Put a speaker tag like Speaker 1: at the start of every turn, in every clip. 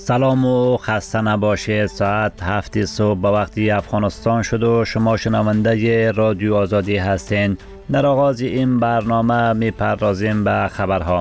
Speaker 1: سلام و خسته نباشید. ساعت 7 صبح به وقتی افغانستان شد و شما شنونده رادیو آزادی هستین. در آغاز این برنامه می پردازیم به خبرها.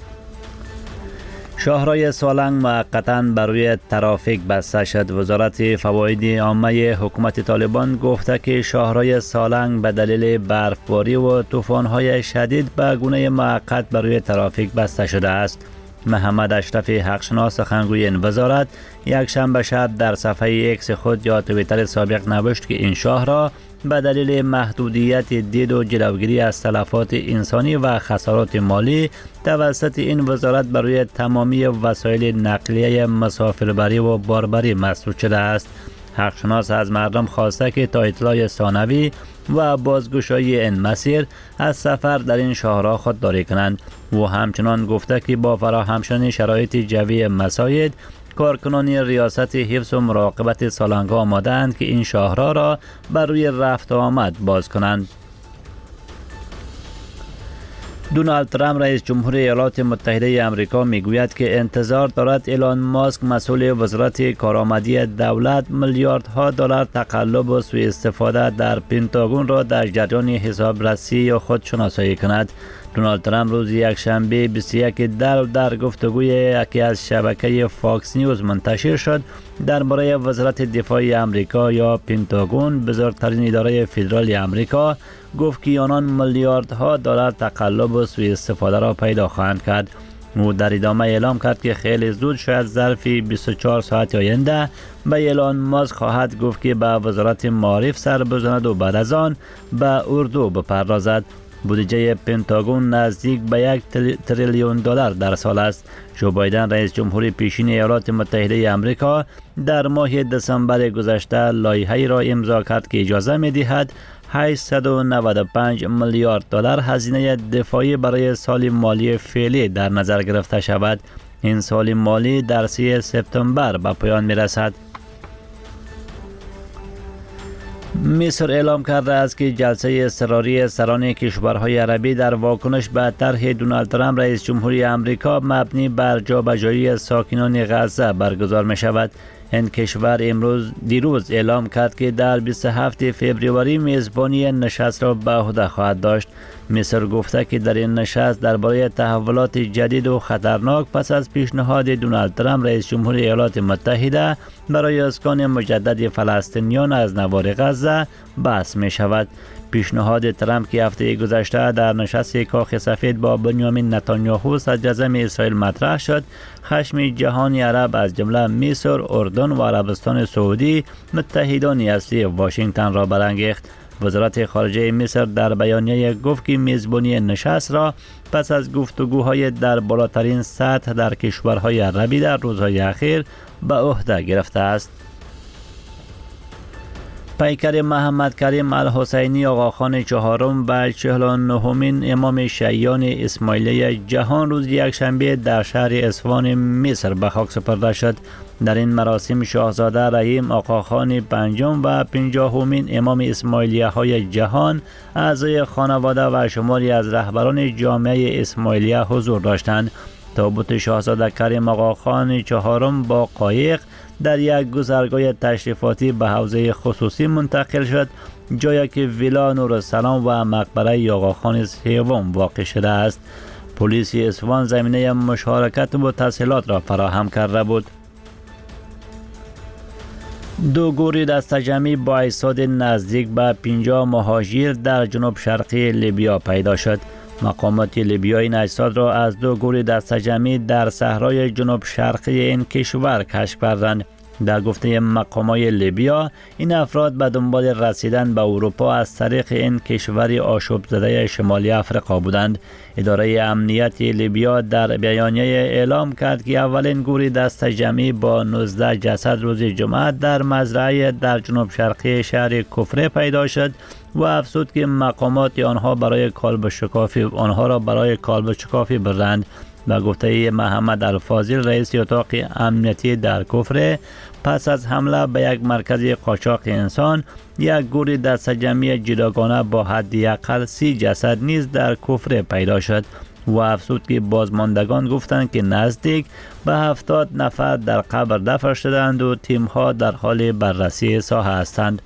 Speaker 1: شاهرای سالنگ موقتاً بر روی ترافیک بسته شد. وزارت فواید عامه حکومت طالبان گفته که شاهرای سالنگ به دلیل برفباری و طوفان‌های شدید به گونه موقت بر روی ترافیک بسته شده است. محمد اشرف حقشناس سخنگوی این وزارت یک شنبه شب در صفحه ایکس خود یا توییتر سابق نوشت که این شاهرا به دلیل محدودیت دید و جلوگیری از تلفات انسانی و خسارات مالی توسط این وزارت برای تمامی وسایل نقلیه مسافربری و باربری مسدود شده است. حقشناس از مردم خواسته که تا اطلاع ثانوی و بازگشایی این مسیر از سفر در این شاهرا خودداری کنند. و همچنان گفته که با فراهم شدن شرایط جوی مساعد، کارکنان ریاست حفظ و مراقبت سالنگ آماده اند که این شاهرا را بر روی رفت و آمد باز کنند. دونالد ترامپ رئیس جمهور ایالات متحده آمریکا میگوید که انتظار دارد ایلان ماسک مسئول وزارت کارآمدی دولت میلیاردها دلار تقلب و سوء استفاده در پنتاگون را در جریان حسابرسی خود شناسایی کند. دونالد ترامپ روز یکشنبه 21 در گفتگوی که از شبکه فاکس نیوز منتشر شد درباره وزارت دفاع آمریکا یا پنتاگون، بزرگترین اداره فدرال آمریکا، گفت که آنان میلیاردها دلار تقلب و سوء استفاده را پیدا خواهند کرد. او در ادامه اعلام کرد که خیلی زود شاید ظرف 24 ساعت آینده به ایلان ماسک خواهد گفت که به وزارت معارف سر بزند و بعد از آن به اردو بپردازد. بودجه پنتاگون نزدیک به 1 تریلیون دلار در سال است. جو بایدن رئیس جمهور پیشین ایالات متحده آمریکا در ماه دسامبر گذشته لایحه‌ای را امضا کرد که اجازه می‌دهد 895 میلیارد دلار هزینه دفاعی برای سال مالی فعلی در نظر گرفته شود. این سال مالی در 3 سپتامبر به پایان می‌رسد. مصر اعلام کرده است که جلسه اضطراری سران کشورهای عربی در واکنش به طرح دونالد ترامپ رئیس جمهوری آمریکا مبنی بر جابجایی ساکنان غزه برگزار می شود. این کشور دیروز اعلام کرد که در 27 فوریه میزبانی نشست را به عهده خواهد داشت. مصر گفته که در این نشست درباره تحولات جدید و خطرناک پس از پیشنهاد دونالد ترامپ رئیس جمهور ایالات متحده برای اسکان مجدد فلسطینیان از نوار غزه بحث می شود. پیشنهاد ترامپ که هفته گذشته در نشست کاخ سفید با بنیامین نتانیاهو صدر اعظم اسرائیل مطرح شد، خشم جهان عرب از جمله مصر، اردن و عربستان سعودی متحدان اصلی واشنگتن را برانگیخت. وزارت خارجه مصر در بیانیه گفت که میزبانی نشست را پس از گفتگوهای در بالاترین سطح در کشورهای عربی در روزهای اخیر به عهده گرفته است. پیکر محمد کریم الحسینی آقاخان چهارم و 49مین امام شیعیان اسماعیلیه جهان روز یکشنبه در شهر اصفهان مصر به خاک سپرده شد. در این مراسم شاهزاده رحیم آقاخان پنجم و 50مین امام اسماعیلیه های جهان اعضای خانواده و شماری از رهبران جامعه اسماعیلیه حضور داشتند. تابوت شاهزاده کریم آقاخان چهارم با قایق در یک گذرگاه تشریفاتی به حوزه خصوصی منتقل شد، جایی که ویلا نورالسلام و مقبره آقاخان سوم واقع شده است. پلیس اصفهان زمینه مشارکت و تسهیلات را فراهم کرده بود. 2 گروه دسته‌جمعی با اجساد نزدیک به 50 مهاجر در جنوب شرقی لیبیا پیدا شد. مقامات لیبیایی این اجساد را از 2 گروه دسته‌جمعی در صحرای جنوب شرقی این کشور کشف کردند. در گفته مقامات لیبیا، این افراد به دنبال رسیدن به اروپا از طریق این کشور آشوب زده شمالی افریقا بودند. اداره امنیت لیبیا در بیانیه اعلام کرد که اولین گروه دسته‌جمعی با 19 جسد روز جمعه در مزرعه در جنوب شرقی شهر کفره پیدا شد و افزود که مقامات آنها را برای کالب شکافی بردند. به گفته محمد الفاضل رئیس اتاق امنیتی در کفره، پس از حمله به یک مرکز قاچاق انسان، یک گروه دسته‌جمعی جداگانه با حداقل 30 جسد نیز در کفره پیدا شد. و افزود که بازماندگان گفتند که نزدیک به 70 نفر در قبر دفن شدند و تیم‌ها در حال بررسی ساحه هستند.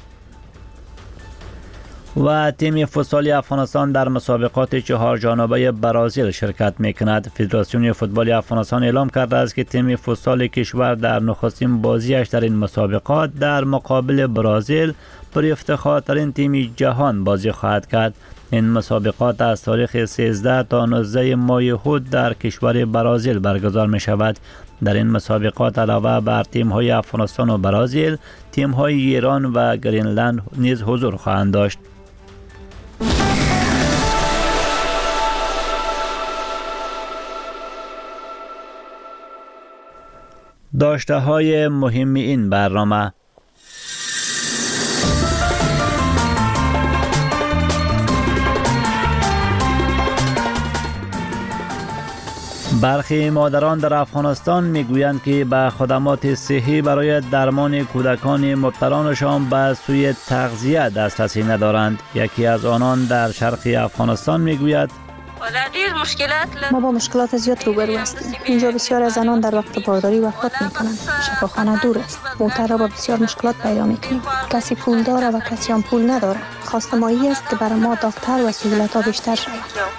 Speaker 1: و تیم فوتسال افغانستان در مسابقات 4 جانبه برازیل شرکت می‌کند. فدراسیون فوتبال افغانستان اعلام کرده است که تیم فوتسال کشور در نخستین بازیش در این مسابقات در مقابل برازیل پر افتخارترین تیم جهان بازی خواهد کرد. این مسابقات از تاریخ 13 تا 19 ماه هود در کشور برازیل برگزار می شود. در این مسابقات علاوه بر تیم های افغانستان و برازیل، تیم های ایران و گرینلند نیز حضور خواهند داشت. داشته های مهم این برنامه: برخی مادران در افغانستان میگویند که به خدمات صحی برای درمان کودکان مبتلانشان به سوی تغذیه دسترسی ندارند. یکی از آنان در شرق افغانستان میگوید
Speaker 2: ما با مشکلات زیاد روبرو هستیم. اینجا بسیار از زنان در وقت بارداری وفات میکنند. شفاخانه دور است. مادرها با بسیار مشکلات پیدا میکنیم. کسی پول داره و کسی هم پول نداره. خواست ما این است که برای ما دکتر و سهولت ها بیشتر شود.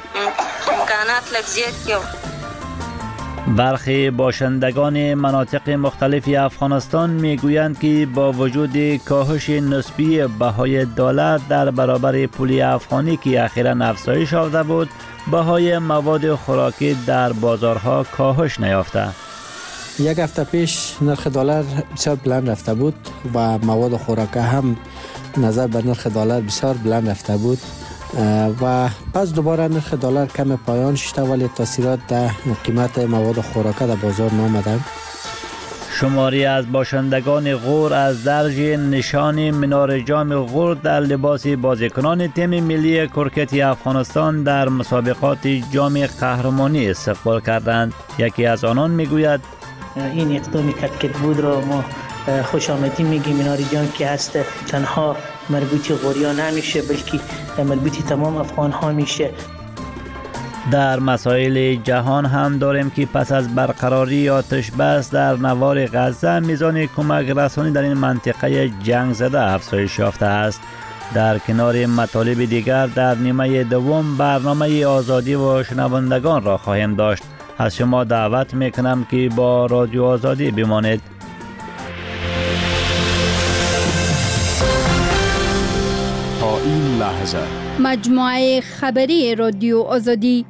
Speaker 1: برخی باشندگان مناطق مختلف افغانستان میگویند که با وجود کاهش نسبی بهای دلار در برابر پول افغانی که اخیراً افزایش یافته بود، بهای مواد خوراکی در بازارها کاهش نیافته.
Speaker 3: یک هفته پیش نرخ دلار بسیار بلند رفته بود و مواد خوراکی هم نظر به نرخ دلار بسیار بلند رفته بود و پس دوباره نرخ دلار کم پایان شده، ولی تاثیرات در قیمت مواد خوراکی در بازار نامده.
Speaker 1: شماری از باشندگان غور از درج نشان منار جام غور در لباس بازیکنان تیم ملی کرکت افغانستان در مسابقات جام قهرمانی استقبال کردند. یکی از آنان میگوید
Speaker 4: این اقدام کرکت بود را ما خوش آمدید میگیم. منار جام که هست تنها مربوط غوریا نمیشه بلکه مربوط تمام افغان ها میشه.
Speaker 1: در مسائل جهان هم داریم که پس از برقراری آتش بس در نوار غزه، میزان کمک رسانی در این منطقه جنگ زده افزایش یافته است. در کنار مطالب دیگر در نیمه دوم برنامه آزادی و شنوندگان را خواهیم داشت. از شما دعوت میکنم که با رادیو آزادی بمانید.
Speaker 5: تا این لحظه
Speaker 6: مجموعه خبری رادیو آزادی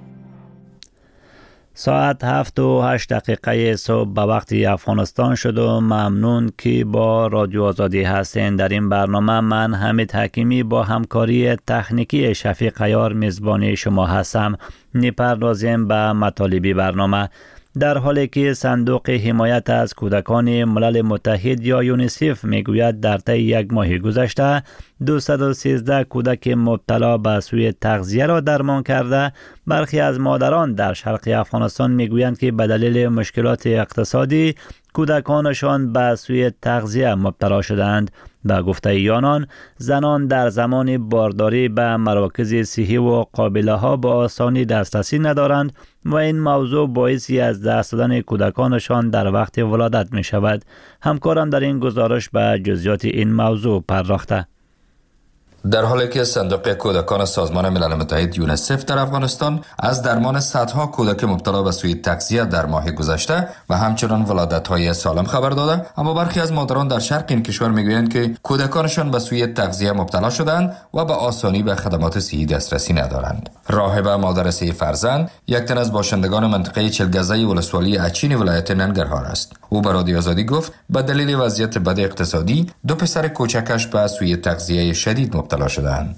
Speaker 1: ساعت 7:08 صبح به وقت افغانستان شد و ممنون که با رادیو آزادی هستین. در این برنامه من حمید حکیمی با همکاری تکنیکی شفیق عیار میزبان شما هستم. میپردازیم به مطالب برنامه. در حالی که صندوق حمایت از کودکان ملل متحد یا یونیسف میگوید در طی یک ماه گذشته 213 کودک مبتلا به سوی تغذیه را درمان کرده، برخی از مادران در شرق افغانستان میگویند که به دلیل مشکلات اقتصادی کودکانشان به سوی تغذیه مبتلا شدند. به گفته آنان، زنان در زمان بارداری به مراکز صحی و قابله ها به آسانی دسترسی ندارند و این موضوع باعثی از دست دادن کودکانشان در وقت ولادت می شود. همکارم در این گزارش به جزئیات این موضوع پرداخته.
Speaker 7: در حالی که صندوق کودکان سازمان ملل متحد یونیسف در افغانستان از درمان صدها کودک مبتلا به سوی تغذیه در ماه گذشته و همچنان ولادت‌های سالم خبر داده، اما برخی از مادران در شرق این کشور میگویند که کودکانشان به سوی تغذیه مبتلا شدند و به آسانی به خدمات صحی دسترسی ندارند. راهبه مادر 3 فرزند، یک تن از باشندگان منطقه چلگزه ولسوالی اچین ولایت ننگرهار است. او به رادیو آزادی گفت به دلیل وضعیت بد اقتصادی 2 پسر کوچکش به سوی تغذیه شدید مبتلا شدند.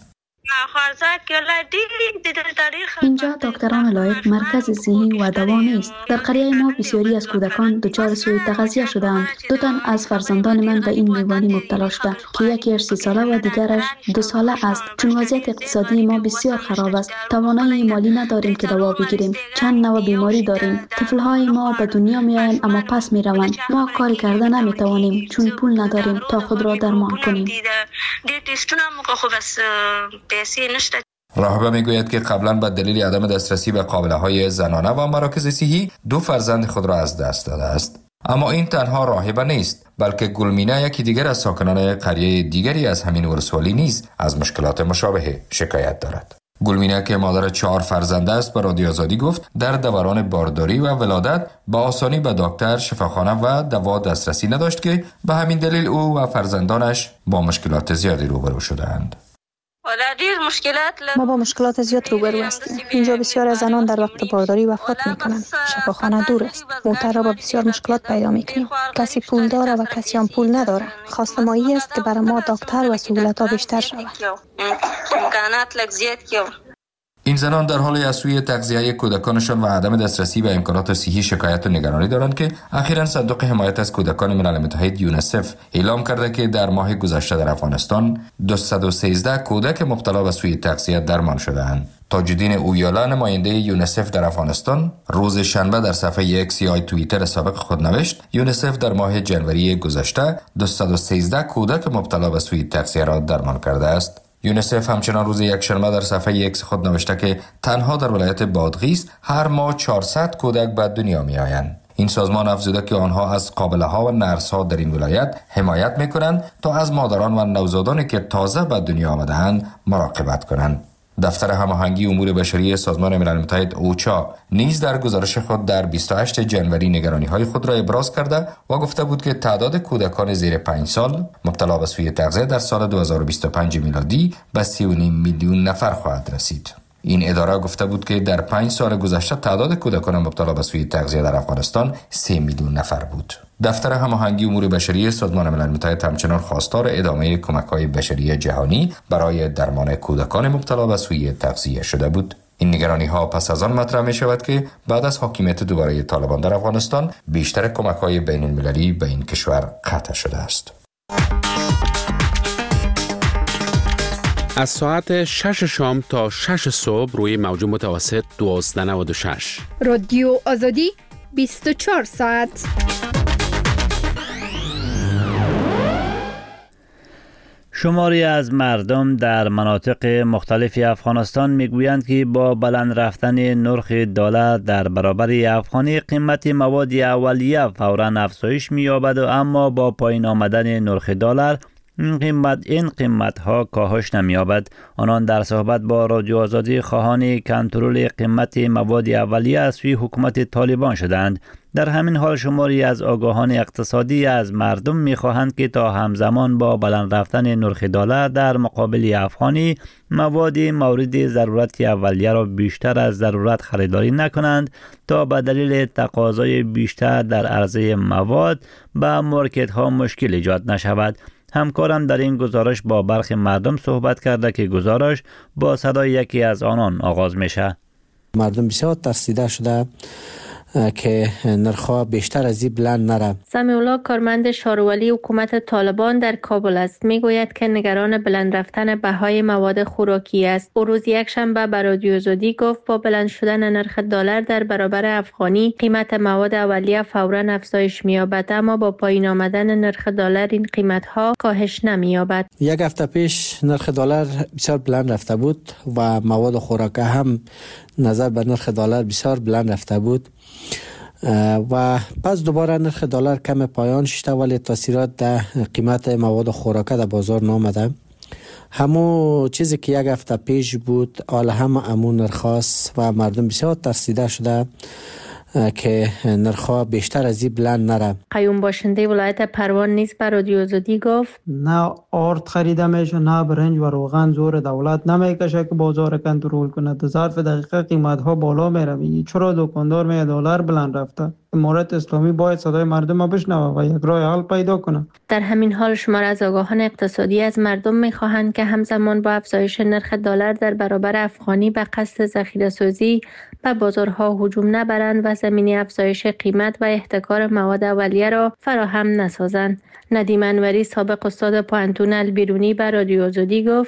Speaker 2: اینجا دکتران لایق، مرکز صحی و دوا نیست. در قریه ما بسیاری از کودکان دچار سوء تغذیه شدند. 2 تن از فرزندان من به این لیوانی مبتلا شده که یکیش 30 ساله و دیگرش 2 ساله است. چون وضعیت اقتصادی ما بسیار خراب است، توانایی مالی نداریم که دوا بگیریم. چند نوع بیماری داریم. طفلهای ما به دنیا میآیند اما پس میروند. ما کاری کرده نمیتوانیم چون پول نداریم تا خود را درمان کنیم.
Speaker 7: راهبه میگوید که قبلا به دلیل عدم دسترسی به قابله‌های زنانه و مراکز صحی 2 فرزند خود را از دست داده است. اما این تنها راهبه نیست، بلکه گلمینه یکی دیگر از ساکنان قریه دیگری از همین ولسوالی نیز از مشکلات مشابه شکایت دارد. گلمینه که مادر 4 فرزند است به رادیو آزادی گفت در دوران بارداری و ولادت با آسانی به دکتر، شفاخانه و دوا دسترسی نداشت که به همین دلیل او و فرزندانش با مشکلات زیادی روبرو شدند.
Speaker 8: ما با مشکلات زیاد روبرو هستیم. اینجا بسیار از زنان در وقت بارداری وفات میکنند. شفاخانه دور است. موتر را با بسیار مشکلات پیدا میکنیم. کسی پول داره و کسی هم پول نداره. خواست ما این است که برای ما دکتر و سهولت ها بیشتر شود.
Speaker 7: این زنان در حال از سوی تغذیه کودکانشان و عدم دسترسی به امکانات صحی شکایت و نگرانی دارند که اخیراً صندوق حمایت از کودکان ملل متحد یونسف اعلام کرده که در ماه گذشته در افغانستان 213 کودک مبتلا به سوی تغذیه درمان شده‌اند. تاج‌الدین اویالا نماینده یونسف در افغانستان روز شنبه در صفحه ایکس یا توییتر سابق خود نوشت یونسف در ماه جنوری گذشته 213 کودک مبتلا به سوی تغذیه را درمان کرده است. یونسف همچنان روز یکشنبه در صفحه ایکس خود نوشته که تنها در ولایت بادغیس هر ماه 400 کودک به دنیا می آیند. این سازمان افزوده که آنها از قابله ها و نرس ها در این ولایت حمایت می کنند تا از مادران و نوزادانی که تازه به دنیا آمده‌اند مراقبت کنند. دفتر هماهنگی امور بشری سازمان ملل متحد اوچا نیز در گزارش خود در 28 جنوری نگرانی‌های خود را ابراز کرده و گفته بود که تعداد کودکان زیر 5 سال مبتلا به سوی تغذیه در سال 2025 میلادی به 3.5 میلیون نفر خواهد رسید. این اداره گفته بود که در 5 سال گذشته تعداد کودکان مبتلا به سوی تغذیه در افغانستان 3 میلیون نفر بود. دفتر هماهنگی امور بشری سازمان ملل متحد همچنان خواستار ادامه کمک‌های بشری جهانی برای درمان کودکان مبتلا به سوی تغذیه شده بود. این نگرانی‌ها پس از آن مطرح می‌شود که بعد از حاکمیت دوباره طالبان در افغانستان بیشتر کمک‌های بین‌المللی به این کشور قطع شده است.
Speaker 9: از ساعت 6 شام تا 6 صبح روی موج متوسط 1296
Speaker 6: رادیو آزادی 24 ساعت.
Speaker 1: شماری از مردم در مناطق مختلف افغانستان میگویند که با بلند رفتن نرخ دلار در برابر افغانی قیمت مواد اولیه فوراً افزایش می‌یابد و اما با پایین آمدن نرخ دلار این قیمت ها کاهش نمی‌یابد. آنان در صحبت با رادیو آزادی خواهان کنترل قیمت مواد اولیه از سوی حکومت طالبان شدند. در همین حال شماری از آگاهان اقتصادی از مردم می‌خواهند که تا همزمان با بلند رفتن نرخ دلار در مقابل افغانی مواد مورد ضرورت اولیه را بیشتر از ضرورت خریداری نکنند تا به دلیل تقاضای بیشتر در عرضه مواد به مارکت ها مشکل ایجاد نشود. همکارم در این گزارش با برخی مردم صحبت کرده که گزارش با صدای یکی از آنان آغاز میشه.
Speaker 3: مردم بسیار ترسیده شده که نرخ‌ها بیشتر از این بلند نره.
Speaker 10: سمی‌الله کارمند شارولی حکومت طالبان در کابل است. میگوید که نگران بلند رفتن بهای مواد خوراکی است. او روز یکشنبه به رادیو آزادی گفت با بلند شدن نرخ دلار در برابر افغانی قیمت مواد اولیه فوراً افزایش می‌یابد، اما با پایین آمدن نرخ دلار این قیمت‌ها کاهش نمی‌یابد.
Speaker 3: یک هفته پیش نرخ دلار بسیار بلند رفته بود و مواد خوراکی هم نظر به نرخ دلار بسیار بلند رفته بود و پس دوباره نرخ دلار کم پایان شده ولی تاثیرات در قیمت مواد خوراکی در بازار نامده. همون چیزی که یک هفته پیش بود حالا هم همون نرخ است و مردم بسیار ترسیده شده که نرخ‌ها بیشتر از این بلند نره.
Speaker 10: قیوم باشنده ولایت پروان نیز بر رادیو آزادی گفت
Speaker 11: نه آرد خریده میشه نه برنج و روغن زور دولت نمیکشه که بازار کنترل کنه. در ظرف دقیقه قیمت‌ها بالا میره. چرا دکاندار میگه دلار بلند رفته؟ امارت اسلامی باید صدای مردم رو بشنوه و یک راه حل پیدا کنه.
Speaker 10: در همین حال شمار از آگاهان اقتصادی از مردم می‌خواهند که همزمان با افزایش نرخ دلار در برابر افغانی به قصد ذخیره‌سازی به بازارها هجوم نبرند و زمینه افزایش قیمت و احتکار مواد اولیه را فراهم نسازند. ندیم انوری سابق استاد پوهنتون البیرونی به رادیو آزادی گفت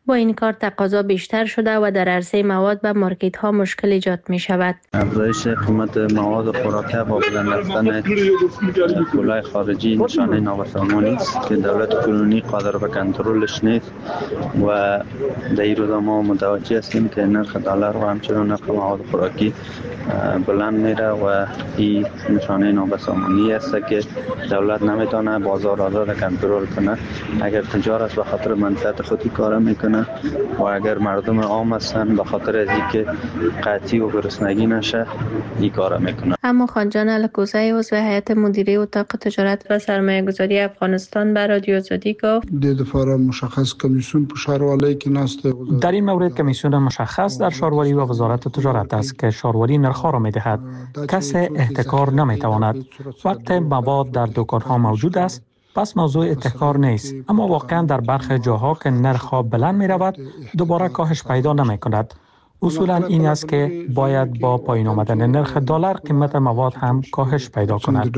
Speaker 10: با این کار تقاضا بیشتر شده و در عرصه مواد به مارکت ها مشکل ایجاد می شود.
Speaker 12: افزایش قیمت مواد خوراکی با بلند رفتن پولای خارجی نشانه نابسامانی است که دولت کنونی قادر به کنترلش نیست و در این روزا ما متوجه هستیم که نرخ دلار و همچنین نرخ مواد خوراکی بلند میره و این نشانه نابسامانی است که دولت نمیتونه بازار را کنترل کنه. اگر تجارت به خاطر منفعت خودی کار میکنه و اگر مردم عام هستن به خاطر از اینکه قحطی و گرسنگی نشه این کارا میکنه.
Speaker 10: اما خانجان الکوزی عضو هیئت مدیره اتاق تجارت و سرمایه گذاری افغانستان به رادیو آزادی گفت
Speaker 13: دفعه مشخص کمیسیون شاروالی که نست
Speaker 14: در این مورد کمیسیون مشخص در شاروالی و وزارت تجارت است که شاروالی نرخ را میدهد. کسی احتکار نمیتواند. وقتی مواد در دکان ها موجود است پس موضوع احتکار نیست، اما واقعا در برخی جاها که نرخ ها بلند می رود دوباره کاهش پیدا نمی کند. اصولا این است که باید با پایین آمدن نرخ دلار قیمت مواد هم کاهش پیدا کند.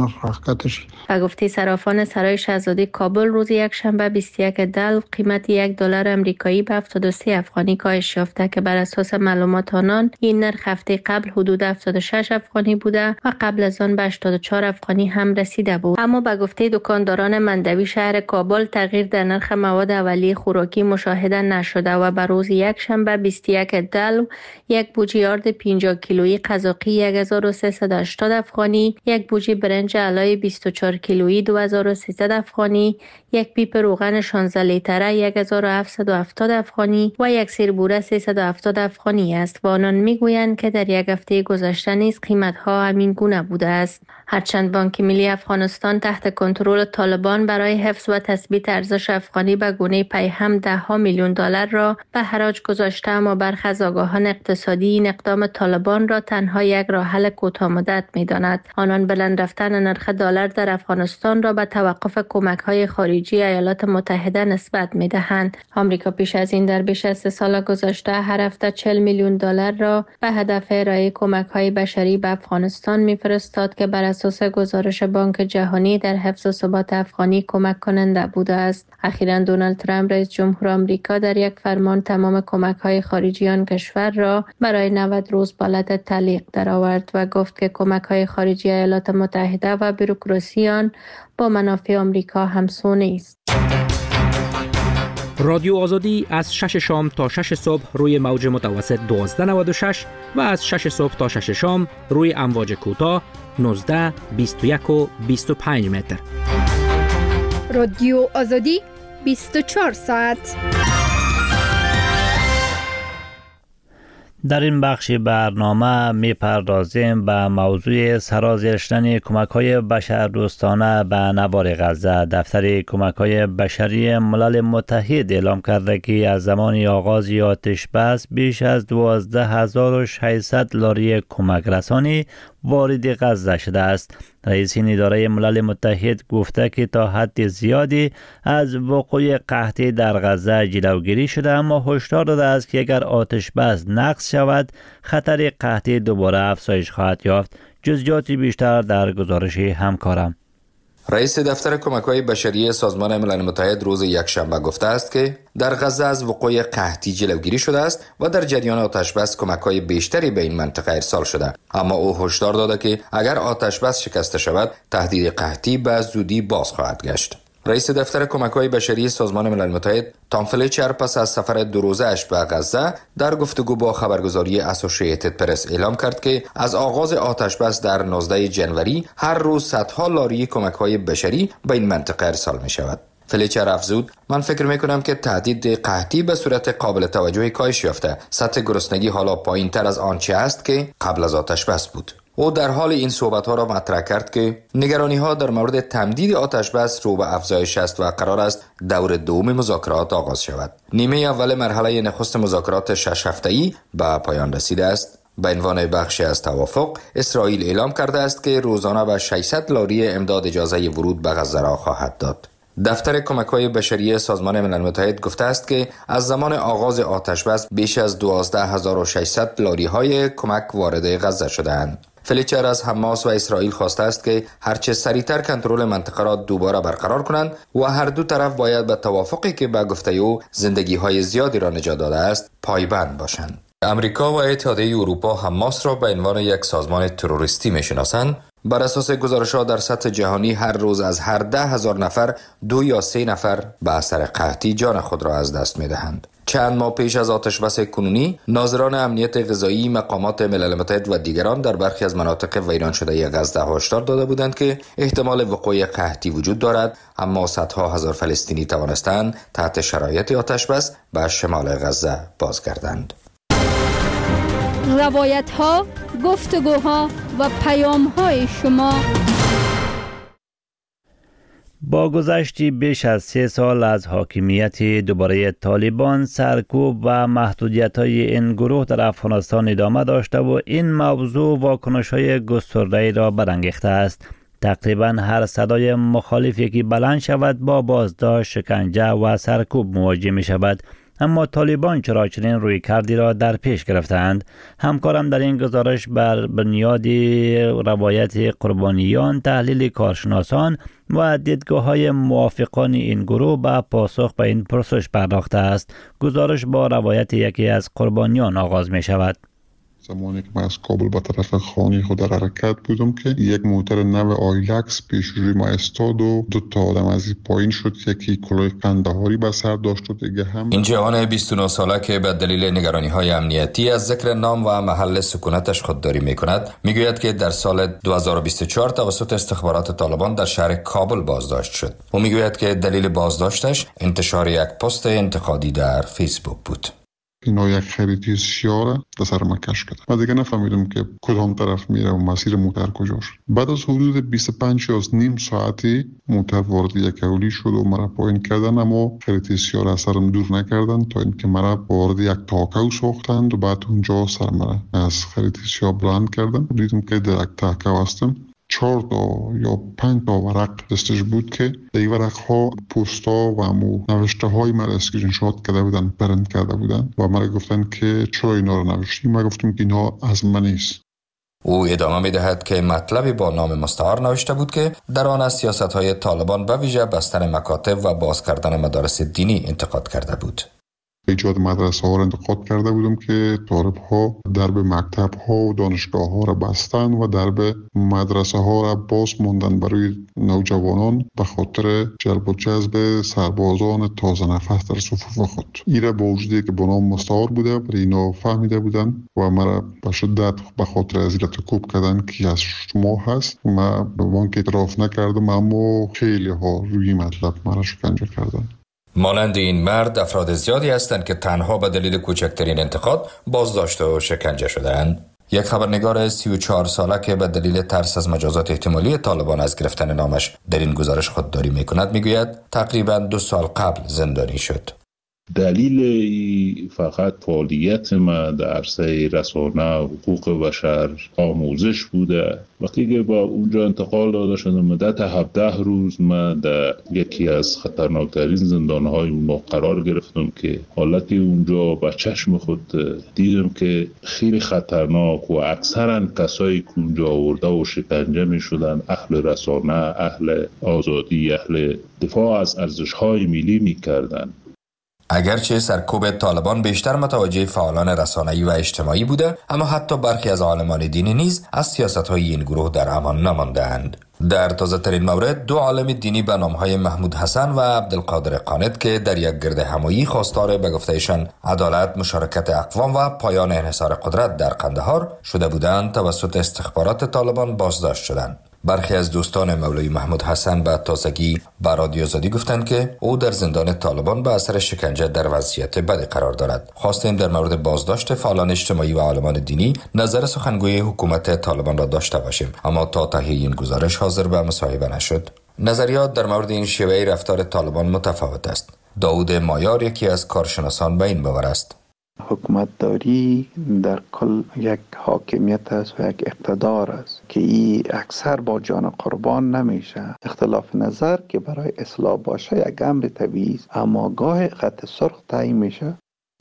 Speaker 10: و گفته صرافان سرای شاهزاده کابل روز یکشنبه 21 دلو قیمت یک دلار آمریکایی به 73 افغانی کاهش یافته که بر اساس معلومات آنان این نرخ هفته قبل حدود 76 افغانی بوده و قبل از آن به 84 افغانی هم رسیده بود. اما به گفته دکانداران مندوی شهر کابل تغییر در نرخ مواد اولیه خوراکی مشاهده نشده و بر روز یکشنبه 21 دلو یک بوجی آرد 50 کیلویی قزاقی 1380 افغانی، یک بوجی برنج علای 24 کیلویی 2300 افغانی، یک پیپ روغن 16 لیتره 1770 افغانی و یک سیربوره 370 افغانی است و آنان میگویند که در یک هفته گذشته نیز قیمت‌ها همین گونه بوده است. هرچند بانک ملی افغانستان تحت کنترل طالبان برای حفظ و تثبیت ارزش افغانی به گونه پیهم $10 میلیون را به حراج گذاشته، اما برخی از آگاهان اقتصادی این اقدام طالبان را تنها یک راه حل کوتاه‌مدت می‌دانند. آنان بلند رفتن نرخ دلار در افغانستان را به توقف کمک‌های خارجی ایالات متحده نسبت می‌دهند. آمریکا پیش از این در بیش از 3 سال گذشته هر هفته $40 میلیون را به هدف ارائه کمک‌های بشری به افغانستان می‌فرستاد که بر اساس گزارش بانک جهانی در حفظ ثبات افغانی کمک کننده بوده است. اخیراً دونالد ترامپ رئیس جمهور آمریکا در یک فرمان تمام کمک‌های خارجی آن کشور را برای 90 روز به حالت تعلیق درآورد و گفت که کمک‌های خارجی ایالات متحده و بوروکراسی آن با منافع آمریکا همسو نیست.
Speaker 15: رادیو آزادی از 6 شام تا 6 صبح روی موج متوسط 1296 و از 6 صبح تا 6 شام روی امواج کوتاه 19، 21 و 25 متر.
Speaker 6: رادیو آزادی 24 ساعت.
Speaker 1: در این بخش برنامه می‌پردازیم به موضوع سرازیر شدن کمک‌های بشردوستانه به نوار غزه. دفتر کمک‌های بشری ملل متحد اعلام کرده که از زمان آغاز آتش بس بیش از 12600 لاری کمک رسانی وارد غزه شده است. رئیس این اداره ملل متحد گفته که تا حد زیادی از وقوع قحطی در غزه جلوگیری شده، اما هشدار داده است که اگر آتش بس نقض شود خطر قحطی دوباره افزایش خواهد یافت. جزئیاتی بیشتر در گزارش همکارم.
Speaker 7: رئیس دفتر کمک‌های بشری سازمان ملل متحد روز یکشنبه گفته است که در غزه از وقوع قحطی جلوگیری شده است و در جریان آتش بس کمک‌های بیشتری به این منطقه ارسال شده، اما او هشدار داده که اگر آتش بس شکسته شود تهدید قحطی به زودی باز خواهد گشت. رئیس دفتر کمک‌های بشری سازمان ملل متحد تام فلیچر پس از سفر 2 روزه‌اش به غزه در گفتگو با خبرگزاری اسوسییتد پرس اعلام کرد که از آغاز آتش بس در 19 جنوری هر روز صدها لاری کمک‌های بشری به این منطقه ارسال می‌شود. فلیچر افزود: من فکر می‌کنم که تهدید قحطی به صورت قابل توجهی کاهش یافته. سطح گرسنگی حالا پایین‌تر از آنچه است که قبل از آتش بس بود. او در حال این صحبت‌ها را مطرح کرد که نگرانی‌ها در مورد تمدید آتش بس رو به افزایش است و قرار است دور دوم مذاکرات آغاز شود. نیمه اول مرحله نخست مذاکرات 6 هفته‌ای به پایان رسیده است. به عنوان بخشی از توافق، اسرائیل اعلام کرده است که روزانه به 600 لاری امداد اجازه ورود به غزه را خواهد داد. دفتر کمک‌های بشری سازمان ملل متحد گفته است که از زمان آغاز آتش بس بیش از 12600 لاری‌های کمک وارد غزه شده‌اند. فلیچر از حماس و اسرائیل خواسته است که هرچه سریعتر کنترل منطقه را دوباره برقرار کنند و هر دو طرف باید به توافقی که به گفته او زندگی‌های زیادی را نجات داده است پایبند باشند. امریکا و اتحادیه اروپا حماس را به عنوان یک سازمان تروریستی می‌شناسند. بر اساس گزارش‌ها در سطح جهانی هر روز از هر 10,000 نفر 2 یا 3 نفر به اثر قحطی جان خود را از دست می‌دهند. چند ماه پیش از آتشبس کنونی، ناظران امنیت غذایی، مقامات ملل متحد و دیگران در برخی از مناطق ویران شده غزه هشدار داده بودند که احتمال وقوع قحطی وجود دارد، اما صدها هزار فلسطینی توانستند تحت شرایط آتشبس به شمال غزه بازگردند.
Speaker 6: روایت‌ها، گفتگوها و پیام‌های شما.
Speaker 1: با گذشت بیش از 3 سال از حاکمیت دوباره طالبان، سرکوب و محدودیت‌های این گروه در افغانستان ادامه داشته و این موضوع واکنش‌های گسترده‌ای را برانگیخته است. تقریباً هر صدای مخالفی که بلند شود با بازداشت، شکنجه و سرکوب مواجه می شود. اما طالبان چرا چنین روی کردی را در پیش گرفتند؟ همکارم در این گزارش بر بنیاد روایت قربانیان، تحلیل کارشناسان و دیدگاه‌های موافقان این گروه به پاسخ به این پرسش پرداخته است. گزارش با روایت یکی از قربانیان آغاز می شود.
Speaker 13: زمانی که من از کابل به طرف خانه خود در حرکت بودم که یک موتر نو آیلکس پیش روی ما استاد و 2 تا آدم از پایین شد، یکی کلاه قندهاری به سر داشت و دیگه هم. این
Speaker 7: جوان 29 ساله که به دلیل نگرانی‌های امنیتی از ذکر نام و محل سکونتش خودداری می‌کند، میگوید که در سال 2024 توسط استخبارات طالبان در شهر کابل بازداشت شد. او میگوید که دلیل بازداشتش انتشار یک پست انتقادی در فیسبوک بود.
Speaker 13: اینا یک خریدی سیاره در سر من کش کرد. من دیگه نفهمیدم که کدام طرف میره و مسیر موتر کجاست. بعد از حدود 25 یا نیم ساعتی موتر وارد یک اولی شد و مرا پایین کردن، اما خریدی سیاره از سرم دور نکردن تا اینکه مرا وارد یک تاکو ساختند و بعد اونجا سر مرا از خریدی سیاره بلند کردن. دیدم که در یک تاکو هستم. 4 تا یا 5 تا ورق دستش بود که این ورق ها پوستا و نوشته های مرا اسکرین شات کرده بودن، پرنت کرده بودن و مرا گفتن که چرا اینا رو نوشتی؟ من گفتم که اینا از من نیست.
Speaker 7: او ادامه می دهد که مطلبی با نام مستعار نوشته بود که در آن از سیاست های طالبان به ویژه بستن مکاتب و باز کردن مدارس دینی انتقاد کرده بود.
Speaker 13: ایجاد مدرسه ها را انتقاد کرده بودم که طالب ها درب مکتب ها و دانشگاه ها را بستن و درب مدرسه ها را باز موندن برای نوجوانان به خاطر جلب و جذب سربازان تازه نفس در صفوف خود. این را با وجودی که با نام مستعار بوده برای اینا فهمیده بودن و مرا به شدت به خاطر ازیلت کوب کردن که از شما هست. من به بانک اعتراف نکردم، اما خیلی ها روی مطلب مرا شکنجه کردن.
Speaker 7: مانند این مرد افراد زیادی هستند که تنها به دلیل کوچکترین انتقاد بازداشت و شکنجه شده‌اند. یک خبرنگار 34 ساله که به دلیل ترس از مجازات احتمالی طالبان از گرفتن نامش در این گزارش خودداری می‌کند، میگوید تقریباً 2 سال قبل زندانی شد.
Speaker 16: دلیل فقط فعالیت ما در عرصه رسانه، حقوق بشر، آموزش بوده. وقتی که با اونجا انتقال داده شدم، مدت 17 روز من در یکی از خطرناکترین زندانهای اون قرار گرفتم که حالتی اونجا با چشم خود دیدم که خیلی خطرناک و اکثرا کسایی که اونجا آورده و شکنجه می شدن اهل رسانه، اهل آزادی، اهل دفاع از ارزش‌های ملی می کردن.
Speaker 7: اگرچه سرکوب طالبان بیشتر متوجه فعالان رسانه‌ای و اجتماعی بوده، اما حتی برخی از عالمان دینی نیز از سیاست‌های این گروه در امان نمانده‌اند. در تازه‌ترین مورد 2 عالم دینی به نام‌های محمود حسن و عبدالقادر قانت که در یک گرد همایی خواستار به گفتهشان عدالت، مشارکت اقوام و پایان انحصار قدرت در قندهار شده بودند توسط استخبارات طالبان بازداشت شدند. برخی از دوستان مولوی محمود حسن به تازگی به رادیو آزادی گفتند که او در زندان طالبان به اثر شکنجه در وضعیت بدی قرار دارد. خواستیم در مورد بازداشت فعالان اجتماعی و عالمان دینی نظر سخنگوی حکومت طالبان را داشته باشیم، اما تا تهیه این گزارش حاضر به مصاحبه نشد. نظریات در مورد این شیوه رفتار طالبان متفاوت است. داود مایار یکی از کارشناسان به این باور است.
Speaker 17: حکومت داری در کل یک حاکمیت است و یک اقتدار است که این اکثر با جان قربان نمیشه. اختلاف نظر که برای اصلاح باشه یک امر طبیعی است، اما گاه خط سرخ تعیین میشه.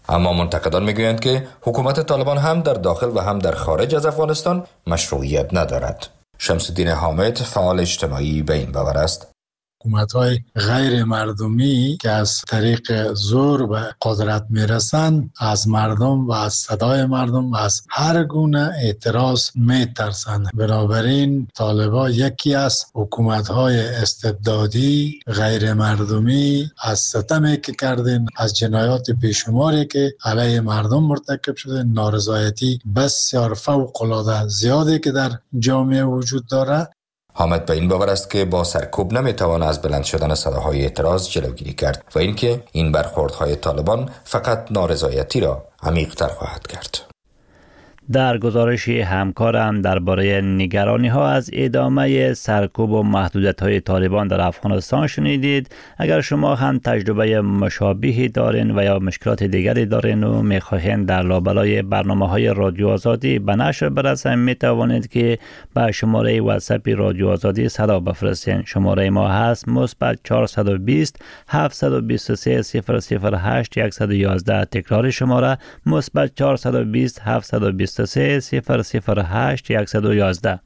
Speaker 7: اما منتقدان میگویند که حکومت طالبان هم در داخل و هم در خارج از افغانستان مشروعیت ندارد. شمس الدین حامد فعال اجتماعی به این باور است.
Speaker 18: حکومت‌های غیر مردمی که از طریق زور به قدرت میرسند از مردم و از صدای مردم و از هر گونه اعتراض میترسند. بنابراین طالبان یکی از حکومت‌های استبدادی غیر مردمی از ستمی که کردن، از جنایات بیشماری که علیه مردم مرتکب شده، نارضایتی بسیار فوق‌العاده زیادی که در جامعه وجود دارد.
Speaker 7: حامد به این باور است که با سرکوب نمیتوان از بلند شدن صداهای اعتراض جلوگیری کرد و اینکه این برخوردهای طالبان فقط نارضایتی را عمیق‌تر خواهد کرد.
Speaker 1: در گزارش همکارم درباره نگرانی‌ها از ادامه سرکوب و محدودیت‌های طالبان در افغانستان شنیدید. اگر شما هم تجربه مشابهی دارین و یا مشکلات دیگری دارین و می‌خواهید در لابلای برنامه‌های رادیو آزادی به نشر برسن، می‌توانید که به شماره واتساپ رادیو آزادی صدا بفرستین. شماره ما هست +420 723 008 111. تکرار شماره +420 723 008 111.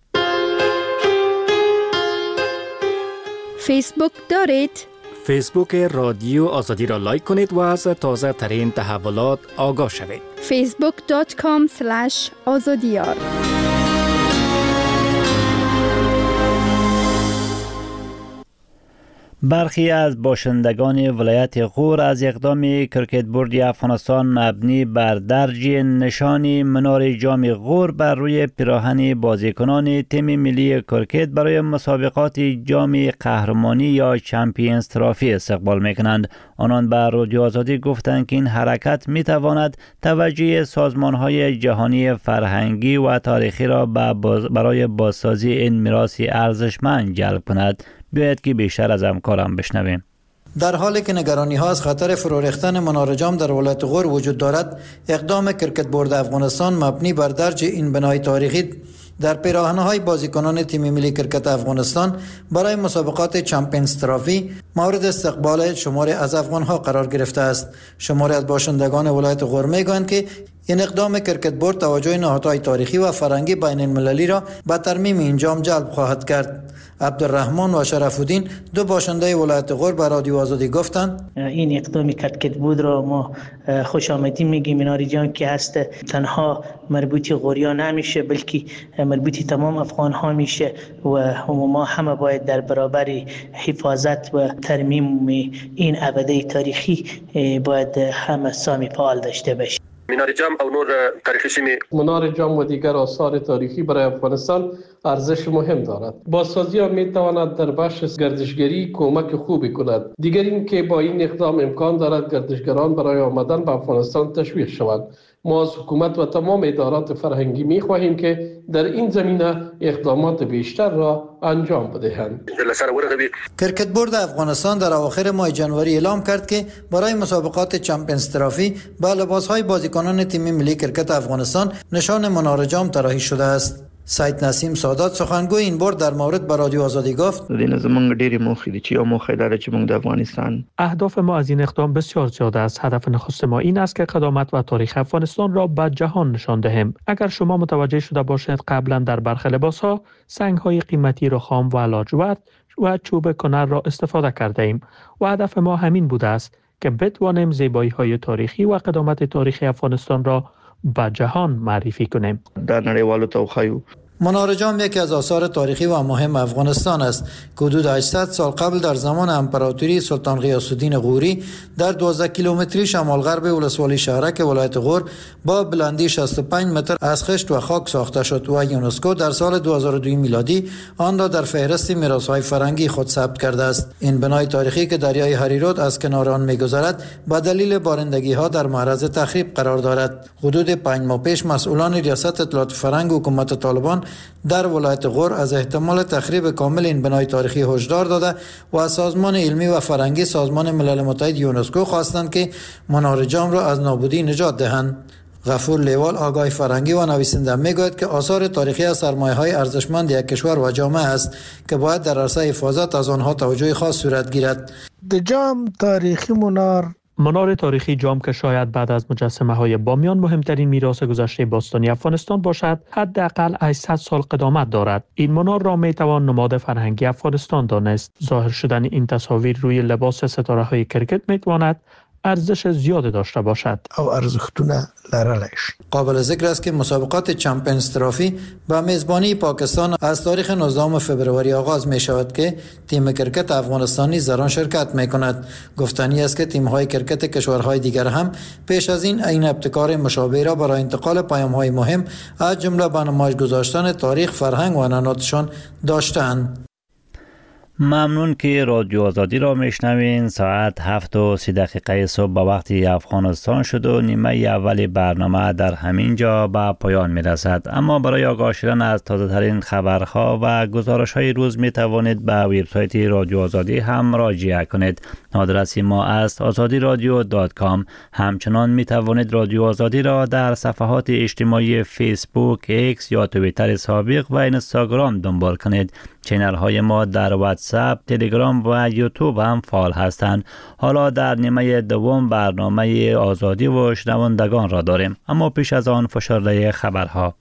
Speaker 6: فیسبوک دارید؟
Speaker 15: فیسبوک رادیو آزادی را لایک کنید و از تازه ترین تحولات آگاه شوید.
Speaker 6: facebook.com/azadiyar.
Speaker 1: برخی از باشندگان ولایت غور از اقدام کرکت بورد افغانستان مبنی بر درج نشانی منار جام غور بر روی پیراهن بازیکنان تیم ملی کرکت برای مسابقات جام قهرمانی یا چمپیونز ترافی استقبال میکنند. آنان به رادیو آزادی گفتند که این حرکت میتواند توجه سازمانهای جهانی فرهنگی و تاریخی را برای بازسازی این میراث ارزشمند جلب کند. بیاید که بیشتر از همکارم بشنویم.
Speaker 19: در حالی که نگرانی ها از خطر فرو ریختن منار جام در ولایت غور وجود دارد، اقدام کرکت بورد افغانستان مبنی بر درج این بنای تاریخی در پیراهن‌های بازیکنان تیم ملی کرکت افغانستان برای مسابقات چمپیونز ترافی مورد استقبال شماری از افغان‌ها قرار گرفته است. شماری از باشندگان ولایت غور می‌گویند که این اقدام کرکت بورد توجه نهادهای تاریخی و فرهنگی بین المللی را به ترمیم این جام جلب خواهد کرد. عبدالرحمن و شرف الدین دو باشنده ولایت غور به رادیو آزادی گفتند
Speaker 4: این اقدام کرکت بورد را ما خوش آمدید میگیم. مناری جام که هست تنها مربوط غوریا نمیشه بلکه مربوط تمام افغان ها میشه و ما همه باید در برابر حفاظت و ترمیم این ابده تاریخی باید همه سامی فعال داشته باشیم.
Speaker 20: منار جام او نور تاریخی سیمه
Speaker 21: منار جام و دیگر آثار تاریخی برای افغانستان ارزش مهم دارد. بازسازی آن میتواند در بخش گردشگری کمک خوبی کند. دیگر این که با این اقدام امکان دارد گردشگران برای آمدن به افغانستان تشویق شوند. ما از حکومت و تمام ادارات فرهنگی می خواهیم که در این زمینه اقدامات بیشتر را انجام بدهند.
Speaker 19: کرکت بورد افغانستان در اواخر ماه جنوری اعلام کرد که برای مسابقات چمپیونز ترافی به لباسهای بازیکنان تیم ملی کرکت افغانستان نشان منار جام طراحی شده است. سید نسیم سادات سخنگوی این بورد در مورد به رادیو آزادی گفت
Speaker 22: دین زمونږ ډېری موخې دي چې یو موخه داره چې موږ د افغانستان
Speaker 14: اهداف ما از این اقدام بسیار زیاد است. هدف نخست ما این است که قدامت و تاریخ افغانستان را به جهان نشان دهیم. اگر شما متوجه شده باشید قبلا در برخی لباس‌ها سنگ‌های قیمتی رخام و لاجورد و چوب کنر را استفاده کرده ایم و هدف ما همین بوده است که بتوانیم زیبایی‌های تاریخی و قدامت تاریخی افغانستان را به جهان معرفی کنیم.
Speaker 22: در نړیوالو ته وښایو.
Speaker 19: منار جام یکی از آثار تاریخی و مهم افغانستان است که حدود 800 سال قبل در زمان امپراتوری سلطان غیاث الدین غوری در 12 کیلومتری شمال غرب ولسوالی شهرک ولایت غور با بلندی 65 متر از خشت و خاک ساخته شد و یونسکو در سال 2002 میلادی آن را در فهرست میراث‌های فرهنگی خود ثبت کرده است. این بنای تاریخی که دریای هریرود از کنار آن می‌گذرد به دلیل بارندگی‌ها در معرض تخریب قرار دارد. حدود 5 ماه پیش مسئولان ریاست اطلاعات فرهنگ حکومت طالبان در ولایت غور از احتمال تخریب کامل این بنای تاریخی هشدار داده و از سازمان علمی و فرهنگی سازمان ملل متحد یونسکو خواستند که منار جام را از نابودی نجات دهند. غفور لیوال آگاه فرهنگی و نویسنده میگوید که آثار تاریخی از سرمایه‌های ارزشمند یک کشور و جامعه است که باید در عرصه حفاظت از آنها توجه خاص صورت گیرد.
Speaker 23: د جام تاریخی منار
Speaker 14: منار تاریخی جام که شاید بعد از مجسمه های بامیان مهمترین میراث گذشته باستانی افغانستان باشد، حداقل 800 سال قدامت دارد. این منار را می توان نماد فرهنگی افغانستان دانست. ظاهر شدن این تصاویر روی لباس ستاره های کرکت می تواند ارزش زیاد داشته باشد
Speaker 2: او ارزښتونه لرلش.
Speaker 19: قابل ذکر است که مسابقات چمپیونز ترافی با میزبانی پاکستان از تاریخ 19 فوریه آغاز می شود که تیم کرکت افغانستانی در آن شرکت می کند. گفتنی است که تیم های کرکت کشورهای دیگر هم پیش از این ابتکار مشابه را برای انتقال پیام های مهم از جمله به نمایش گذاشتن تاریخ، فرهنگ و عنعناتشان داشتند.
Speaker 1: ممنون که رادیو آزادی را میشنوین. ساعت 7:30 صبح به وقت افغانستان شد و نیمه اول برنامه در همین جا به پایان میرسد. اما برای آگاه شدن از تازه ترین خبرها و گزارش های روز می توانید به وبسایت رادیو آزادی هم مراجعه کنید. آدرس ما است azadiradio.com. همچنان می توانید رادیو آزادی را در صفحات اجتماعی فیسبوک، ایکس یا توییتر سابق و اینستاگرام دنبال کنید. چینل های ما در واتساپ، تلگرام و یوتیوب هم فعال هستند. حالا در نیمه دوم برنامه آزادی و شنوندگان را داریم، اما پیش از آن فشرده خبرها.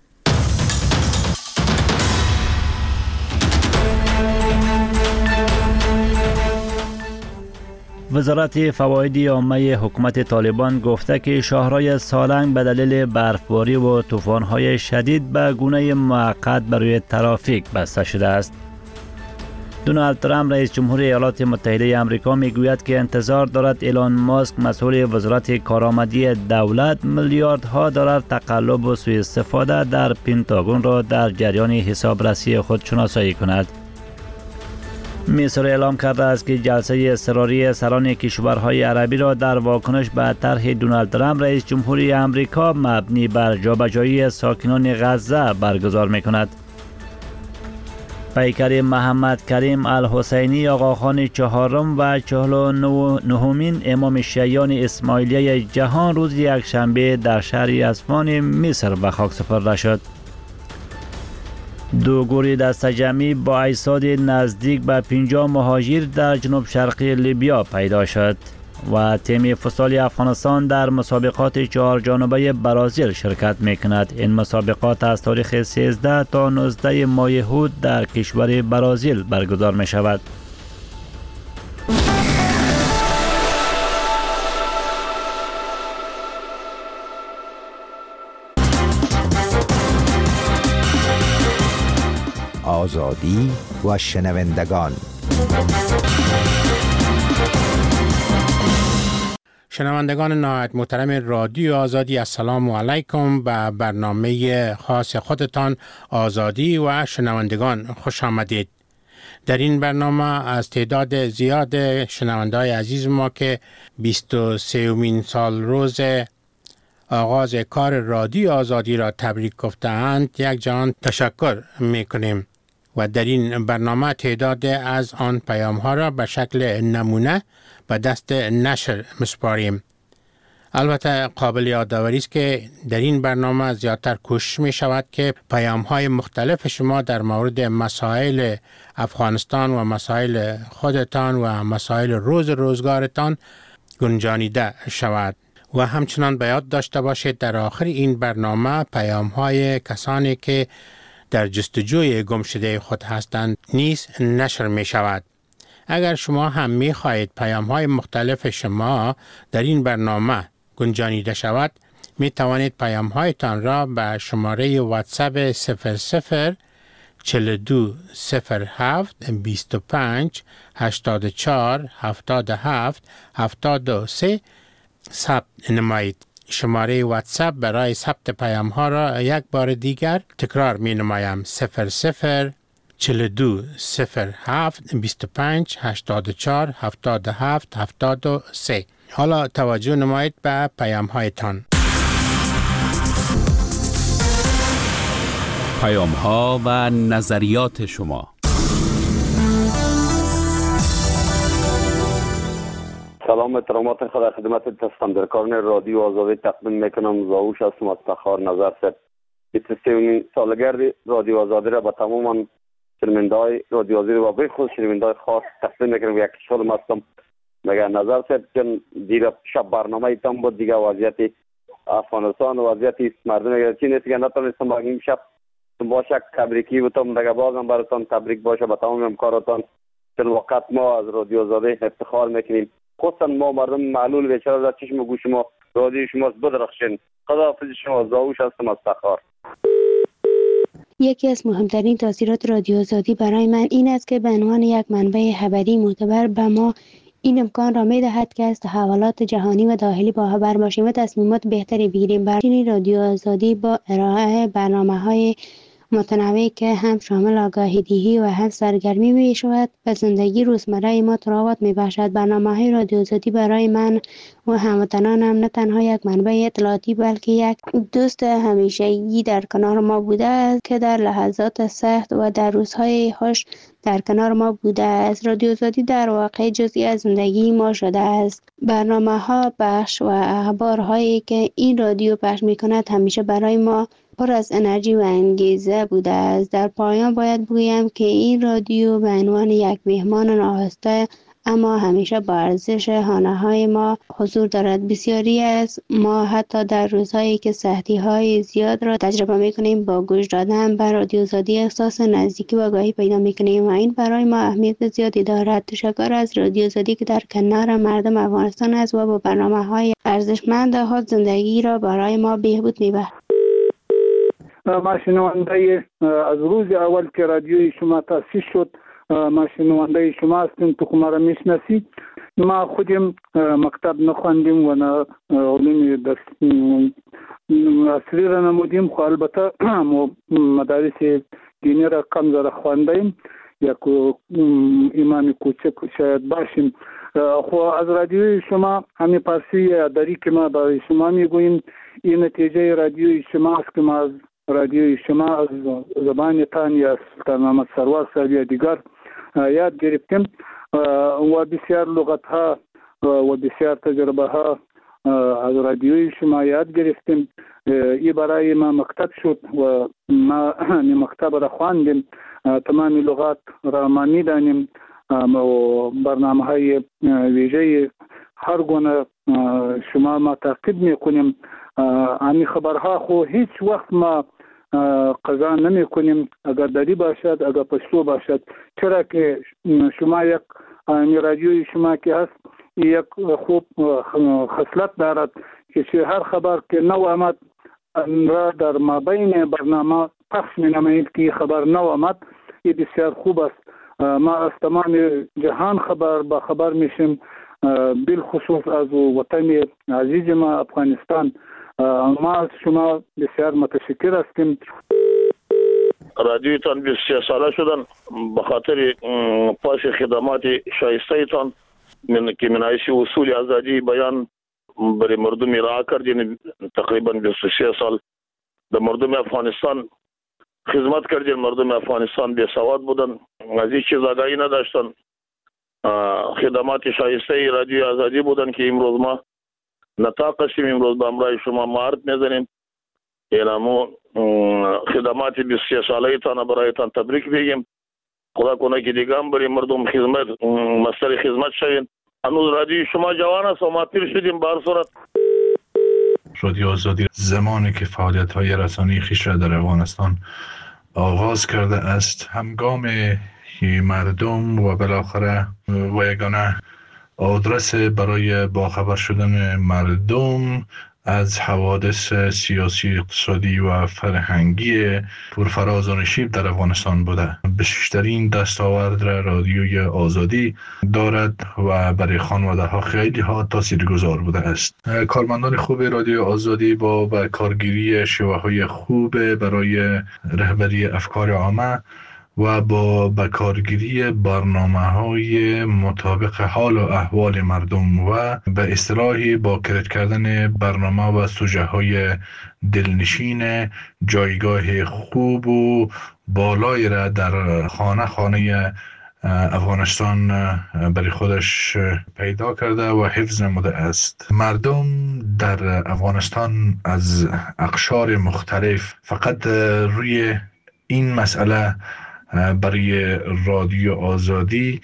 Speaker 1: وزارت فواید عامه حکومت طالبان گفته که شاهرای سالنگ به دلیل برفباری و طوفان‌های شدید به گونه موقت برای ترافیک بسته شده است. دونالد ترامپ رئیس جمهور ایالات متحده آمریکا میگوید که انتظار دارد ایلان ماسک مسئول وزارت کارآمدی دولت میلیاردها دلار تقلب و سوء استفاده در پنتاگون را در جریان حسابرسی خود شناسایی کند. مصر اعلام کرده است که جلسه اضطراری سران کشورهای عربی را در واکنش به طرح دونالد ترامپ رئیس جمهوری آمریکا مبنی بر جابجایی ساکنان غزه برگزار می‌کند. پیکر محمد کریم الحسینی آقاخان چهارم و 49مین امام شیعیان اسماعیلیه جهان روز یکشنبه در شهر اصفهان مصر به خاک سپرده شد. دو گروه دسته جمعی با اجساد نزدیک به 50 مهاجر در جنوب شرقی لیبیا پیدا شد و تیم فوتسال افغانستان در مسابقات 4 جانبه برازیل شرکت می‌کند. این مسابقات از تاریخ 13 تا 19 ماه هود در کشور برازیل برگزار می‌شود.
Speaker 5: آزادی و شنوندگان.
Speaker 9: شنوندگان نهایت محترم رادیو آزادی، السلام علیکم. به برنامه خاص خودتان آزادی و شنوندگان خوش آمدید. در این برنامه از تعداد زیاد شنونده‌های عزیز ما که 23مین سال روز آغاز کار رادیو آزادی را تبریک گفته‌اند یک جان تشکر می‌کنیم و در این برنامه تعداد از آن پیام‌ها را به شکل نمونه به دست نشر مسپاریم. البته قابل یادآوری است که در این برنامه زیادتر کوشش می شود که پیام‌های مختلف شما در مورد مسائل افغانستان و مسائل خودتان و مسائل روزگارتان گنجانیده شود و همچنان به یاد داشته باشید در آخر این برنامه پیام‌های کسانی که در جستجوی گمشده خود هستند نیز نشر می شود. اگر شما هم می خواهید پیام‌های مختلف شما در این برنامه گنجانیده شود، می توانید پیام‌هایتان را به شماره واتساپ 00 42 07 25 84 77 73 ثبت نمایید. شماره واتساپ برای ثبت پیام‌ها را یک بار دیگر تکرار می نمایم: 00 42 07 25 84 77 73. حالا توجه نمایید به پیام‌هایتان. پیام‌ها و نظریات شما.
Speaker 23: سلام احترامات خدا خدمت تصدیقکاران رادیو آزادی تقدیم میکنم. زاوش هستم از تخار نظر سر. 23 سالگرد رادیو آزادی را به تمام شنونده‌های رادیو آزادی و به خصوص شنونده‌های خاص تقدیم میکنم. یک خوشحالم هستم مگر نظر سید چون دیگر شب برنامه ایتان بود دیگه وضعیت افغانستان و وضعیت مردم اگر چی نیست که نتونستم این شب با شک تبریکی بتم دیگه بازم براتون تبریک باشه به تمام همکاراتان. چون وقت ما از رادیو آزادی افتخار میکنیم، خصوصا ما مردم معلول بیچاره در چشم و گوش ما رادیو شما بدرخشین. خداحافظ شما. زاوش هستم از تخار.
Speaker 3: یکی از مهمترین تاثیرات رادیو آزادی برای من این است که به عنوان یک منبع خبری معتبر به ما این امکان را می دهد که از تحولات جهانی و داخلی باخبر باشیم و تصمیمات بهتری بگیریم. برای رادیو آزادی با ارائه برنامه‌های متنوعی که هم شامل آگاهی دهی و هم سرگرمی می شود و زندگی روزمره ما تراوت می بخشد. برنامه‌های رادیو آزادی برای من و هموطنانم نه تنها یک منبع اطلاعاتی بلکه یک دوست همیشگی در کنار ما بوده است که در لحظات سخت و در روزهای خوش در کنار ما بوده است. رادیو آزادی در واقع جزئی از زندگی ما شده است. برنامه‌ها، بخش و اخبارهایی که این رادیو پخش می‌کند همیشه برای ما پر از انرژی و انگیزه بوده است. در پایان باید بگویم که این رادیو به عنوان یک مهمان ناخواسته اما همیشه با ارزش خانه‌های ما حضور دارد. بسیاری از ما حتی در روزهایی که سختی‌های زیاد را تجربه می‌کنیم با گوش دادن به رادیو آزادی احساس نزدیکی و آگاهی پیدا می‌کنیم و این برای ما اهمیت زیادی دارد. تشکر از رادیو آزادی که در کنار مردم افغانستان است و با برنامه‌های ارزشمند خود زندگی را برای ما بهبود می‌بخشد.
Speaker 8: ما شنونده از روز اول که رادیوی شما تأسیس شد ما شنونده شما هستیم. تو ما را میشناسید. ما خودم مکتب نخواندیم و نه علوم عصری را نمودیم، خو البته مدارس دینی را کم زره خواندیم، یک امام کوچک شاید باشیم. خو از رادیوی شما همین پارسی داری که ما برای شما میگوییم این نتیجه رادیوی شما است که ما از رادیوی شما از زبان تان یا سلطان محمد سرور صاحب یا دیگر یاد گرفتیم و بسیار لغت ها و بسیار تجربه ها از رادیوی شما یاد گرفتیم. این برای ما مکتب شد و ما مکتب را خواندیم، تمام لغات را ما میدانیم و برنامه های ویژه هر گونه شما ما تعقیب میکنیم. همین خبرها خو هیچ وقت ما قضا نمی کنیم، اگر دری باشد اگر پشتو باشد، چرا که شما یک رادیوی شما که هست یک خوب خصلت دارد که هر خبر که نو آمد را در مابین برنامه پخش می نمایید که خبر نو آمد. این بسیار خوب است. ما از تمام جهان با خبر میشیم، بالخصوص از وطن عزیز ما افغانستان. ما از شما بسیار متشکر هستیم.
Speaker 11: رادیوی تان 23 ساله شدن به خاطر پاس خدمات شایسته تان که منایش اصول آزادی بیان برای مردم ارائه کردین. تقریبا 23 سال در مردم افغانستان خدمت کردین. مردم افغانستان بی سواد بودن، از این چیز آگاهی نداشتن. خدمات شایسته رادیو آزادی بودن که امروز ما نطاق هستیم. امروز به امرای شما مهارت میزنیم. اینمو خدمات 23 ساله تان برایتان تبریک بگیم. خدا کنه که دیگه هم برای مردم خدمت مستر خدمت شوین. هنوز رادیو شما جوان است و ما پیر شدیم. به هر صورت
Speaker 24: رادیو آزادی زمانی که فعالیت‌های رسانه‌ای خویش را در افغانستان آغاز کرده است، همگام مردم و بالاخره و یگانه آدرس برای باخبر شدن مردم از حوادث سیاسی، اقتصادی و فرهنگی پرفراز و نشیب در افغانستان بوده. بیشترین دستاورد را رادیوی آزادی دارد و برای خانواده ها خیلی ها تاثیرگذار بوده است. کارمندان خوب رادیو آزادی با کارگیری شیوه های خوب برای رهبری افکار عامه و با بکارگیری برنامه‌های مطابق حال و احوال مردم و به اصطلاحی با کرد کردن برنامه و سوژه‌های دلنشین جایگاه خوب و بالایی را در خانه افغانستان برای خودش پیدا کرده و حفظ نموده است. مردم در افغانستان از اقشار مختلف فقط روی این مسئله برای رادیو آزادی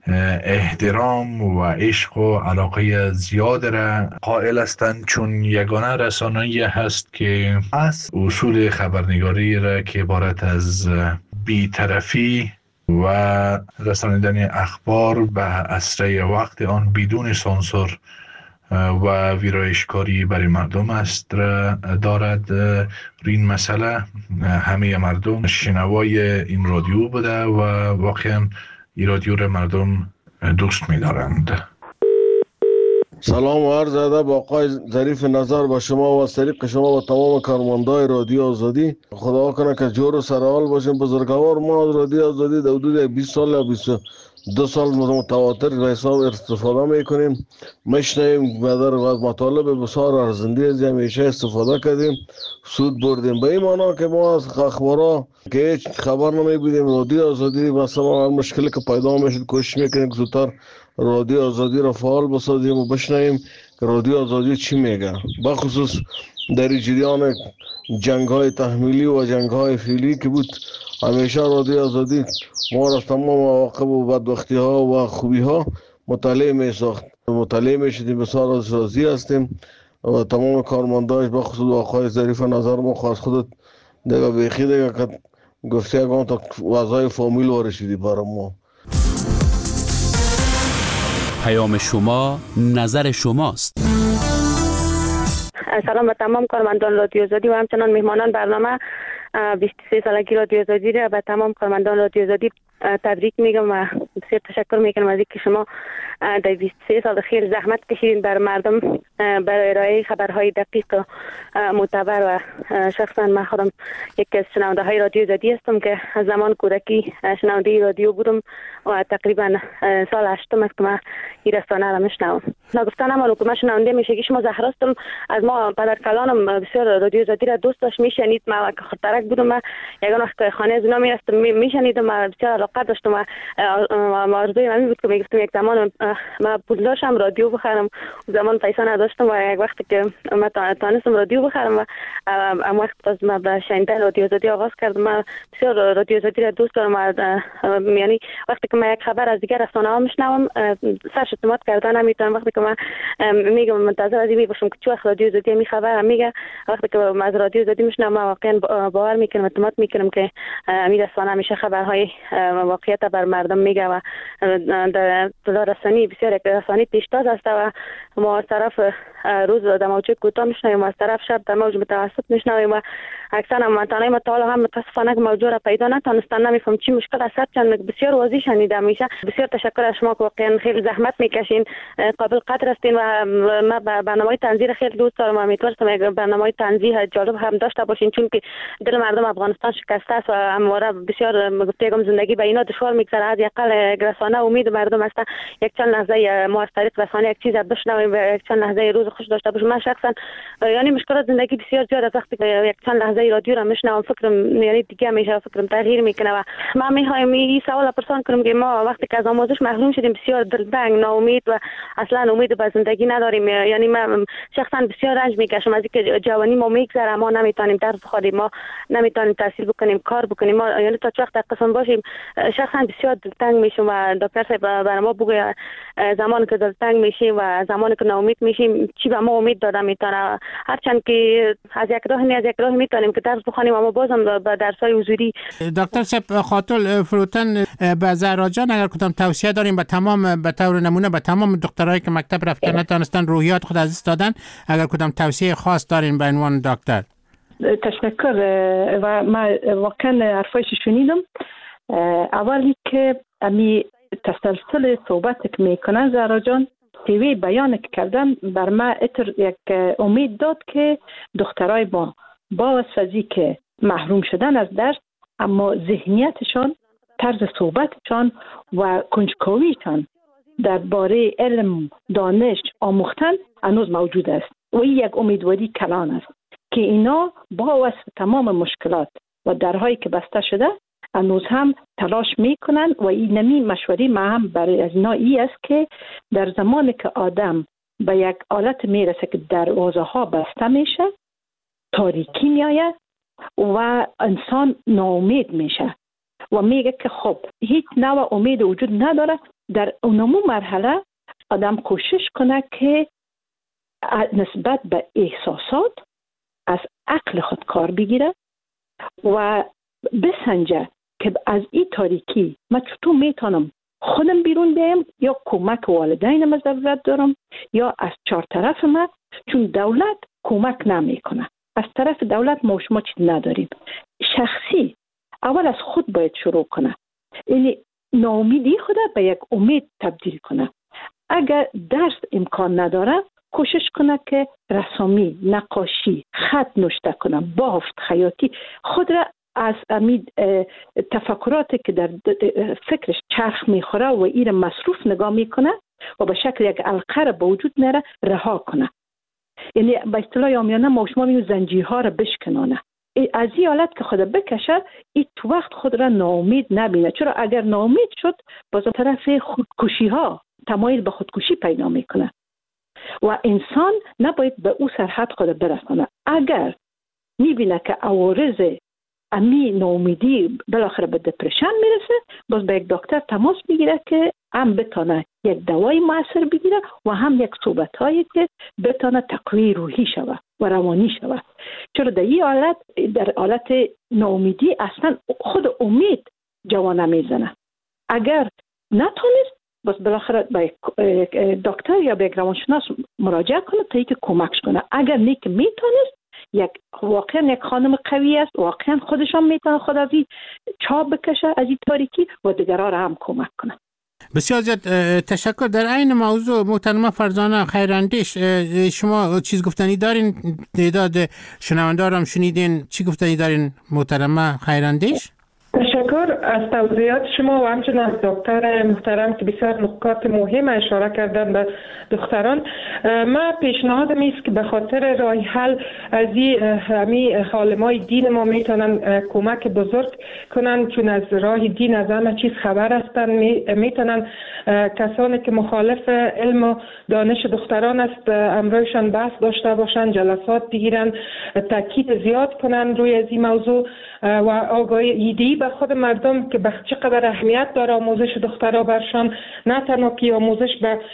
Speaker 24: احترام و عشق و علاقه زیاد را قائل هستند، چون یگانه رسانه‌ای هست که از اصول خبرنگاری را که عبارت از بی‌طرفی و رسانیدن اخبار به اسرع وقت آن بدون سانسور و ویرایشکاری برای مردم است دارد. این مسئله همه مردم شنوای این رادیو بوده و واقعا این رادیو را مردم دوست می دارند.
Speaker 10: سلام و عرض ادب آقای ظریف نظر با شما و از طریق شما و تمام کارمندای رادیو آزادی. خدا کنه که جور و سرحال باشیم. بزرگوار ما از رادیو آزادی در حدود 20 سال یا 22 سال متواتر به حساب استفاده میکنیم، میشنیم و در مطالب بسیار ارزنده از همیشه استفاده کردیم، سود بردیم. به این معنا که ما از اخبارا که هیچ خبر نمیبودیم، رادیو آزادی مثلا هر مشکلی که پیدا میشد کوشش میکنیم که زودتر رادیو آزادی را فعال بسازیم و بشنویم که رادیو آزادی چی میگه. بخصوص در جریان جنگ های تحمیلی و جنگ های فعلی که بود، همیشه رادیو آزادی ما را تمام مواقع و بدبختی ها و خوبی ها مطالعه می ساخت. مطالعه می شدیم، بسیار از راضی هستیم و تمام کارمنداش بخصوص آقای ظریف نظر ما خواست خودت دیگه بیخی دیگه که گفته اگه تا وضعای فامیل وارشیدی برای ما.
Speaker 12: پیام شما نظر شماست.
Speaker 13: سلام به تمام کارمندان رادیو آزادی و همچنان مهمانان برنامه 23 سالگی رادیو آزادی را به تمام کارمندان رادیو آزادی تبریک میگم و بسیار تشکر میکنم از اینکه شما در 23 سال خیلی زحمت کشیدین بر مردم برای ارائه خبرهای دقیق و معتبر. و شخصا من خودم یکی از شنونده های رادیو آزادی هستم که از زمان کودکی شنونده رادیو بودم و تقریبا سال 8 است که من این رسانه را میشنوم. نگفتن اما که من شنونده میشه ما زهرا هستم. از ما پدر کلانم بسیار رادیو آزادی را دوست داشت، میشنید. من که خاطرک بودم، من یگان وقت خانه از اونا میرفتم میشنیدم، من بسیار علاقه داشتم و آرزوی من بود که میگفتم یک زمان من پول داشتم رادیو بخرم. زمان پیسه نداشتم و یک وقتی که من تانستم رادیو بخرم و ام وقت از من به شنیدن رادیو آزادی آغاز کردم. من بسیار رادیو آزادی را دوست دارم. یعنی وقتی که من یک خبر از دیگر رسانه ها میشنوم سرش اعتماد کردن نمیتونم. وقتی که من میگم منتظر از این باشم که چه وقت رادیو آزادی می خبر میگه، وقتی که من از رادیو آزادی میشنوم واقعا باور میکنم، اعتماد میکنم که این رسانه همیشه خبرهای واقعیت بر مردم میگه و در رسانی بسیار یک رسانی پیشتاز است و ما از طرف روز در موج کوتاه میشنویم و از طرف شب در موج متوسط میشنویم و اکثرا منطقه ما تا حالا هم متاسفانه که موضوع را پیدا نتونستن، نمیفهم چی مشکل است. چند بسیار واضح شنیده میشه. بسیار تشکر از شما که واقعا خیلی زحمت میکشین، قابل قدر هستین و ما برنامه تنظیر خیلی دوست دارم. امیدوارم یک برنامه تنظیر جالب هم داشته باشین، چون که دل مردم افغانستان شکسته است و همواره بسیار گفتم زندگی به اینا دشوار میگذره. از یقل رسانه امید مردم است یک چند لحظه ما از طریق رسانه یک چیز بشنویم و یک چند لحظه روز خوش داشته باشیم. من شخصا یعنی مشکلات زندگی بسیار زیاد است. وقتی یک چند لحظه رادیو را میشنوم فکرم یعنی دیگه میشه، فکرم تغییر میکنه و من میخوایم این سوال پرسان کنم که ما وقتی که از آموزش محروم شدیم بسیار دلتنگ، ناامید و اصلا امید به زندگی نداریم. یعنی من شخصا بسیار رنج میکشم از اینکه جوانی ما میگذره، ما نمیتونیم درس بخونیم، ما نمیتونیم تحصیل بکنیم، کار بکنیم. ما یعنی تا چه وقت در قسم باشیم شخصا بسیار دلتنگ میشم و دکتر صاحب برای ما بگه زمانی که دلتنگ میشیم و زمانی که ناامید میشیم چی به ما امید داده میتونه. هرچند که از یک راه از یک راه میتونیم که درس بخونیم اما بازم به درسای حضوری.
Speaker 9: دکتر صاحب خاطر فروتن به زهرا جان اگر کدام توصیه داریم به تمام به طور نمونه به تمام دکترایی که مکتب رفتن نتونستن روحیات خود از دست دادن، اگر کدام توصیه خاص دارین به عنوان دکتر؟
Speaker 16: تشکر و ما واقعا حرفایش شنیدم. اولی که امی تسلسل صحبت که میکنن زهرا جان تیوی بیان که کردن بر ما یک امید داد که دخترای با واسفزی که محروم شدن از درس اما ذهنیتشان، طرز صحبتشان و کنجکاویشان درباره علم دانش آموختن هنوز موجود است و این یک امیدواری کلان است که اینا با وصف تمام مشکلات و درهایی که بسته شده هنوز هم تلاش میکنن و این نمی مشوری ما هم برای از اینا ای است که در زمانی که آدم به یک حالت میرسه که دروازه ها بسته میشه، تاریکی میآید و انسان ناامید میشه و میگه که خب هیچ نوع امید وجود نداره، در اونمو مرحله آدم کوشش کنه که نسبت به احساسات از عقل خود کار بگیره و بسنجه که از این تاریکی من چطور میتونم خودم بیرون بیایم یا کمک والدینم ضرورت دارم یا از چهار طرف من، چون دولت کمک نمیکنه. از طرف دولت ما شما چیز نداریم. شخصی اول از خود باید شروع کنه، یعنی ناامیدی خود به یک امید تبدیل کنه. اگر درس امکان نداره کوشش کنه که رسامی، نقاشی، خط نوشته کنه، بافت، خیاطی خود را از امید تفکراتی که در فکرش چرخ میخوره و این مصروف نگاه میکنه و به شکل یک علقه به وجود میاره رها کنه. یعنی به اصطلاح عامیانه ما شما میگیم زنجیرها را بشکنانه. از این حالت که خود بکشه این تو وقت خود را ناامید نبینه. چرا اگر ناامید شد باز طرف خودکشی ها تمایل به خودکشی پیدا میکنه و انسان نباید به او سرحد خود برسانه. اگر میبینه که عوارض امی ناامیدی بالاخره به دپرشن میرسه، باز به یک دکتر تماس میگیره که هم بتونه یک دوای مؤثر بگیره و هم یک صحبت هایی که بتونه تقویت روحی شوه و روانی شوه. چرا در این حالت، در حالت ناامیدی اصلا خود امید جوانه میزنه. اگر نتونست باز بالاخره به دکتر یا به یک روانشناس مراجعه کنه تا اینکه کمکش کنه. اگر نیک میتونست واقعا یک خانم قوی است، واقعا خودشان میتونه خود از این چاب بکشه از این تاریکی و دیگران را هم کمک کنه.
Speaker 9: بسیار زیاد تشکر. در این موضوع محترمه فرزانه خیراندیش، شما چیز گفتنی دارین؟ تعداد شنوندگان هم شنیدین، چی گفتنی دارین محترمه خیراندیش؟
Speaker 7: تشکر از توضیحات شما و همچنین از دکتر محترم که بسیار نکات مهم اشاره کردن به دختران. من پیشنهادم است که به خاطر راه حل از این عالمای دین ما میتونن کمک بزرگ کنن، چون از راه دین از همه چیز خبر هستن. میتونن کسانی که مخالف علم و دانش دختران است امروزشان بحث داشته باشن، جلسات بگیرن، تاکید زیاد کنن روی از این موضوع و آگاهی ایده‌ای به خود مردم که به چقدر اهمیت داره آموزش دخترها برشان. نه تنها که آموزش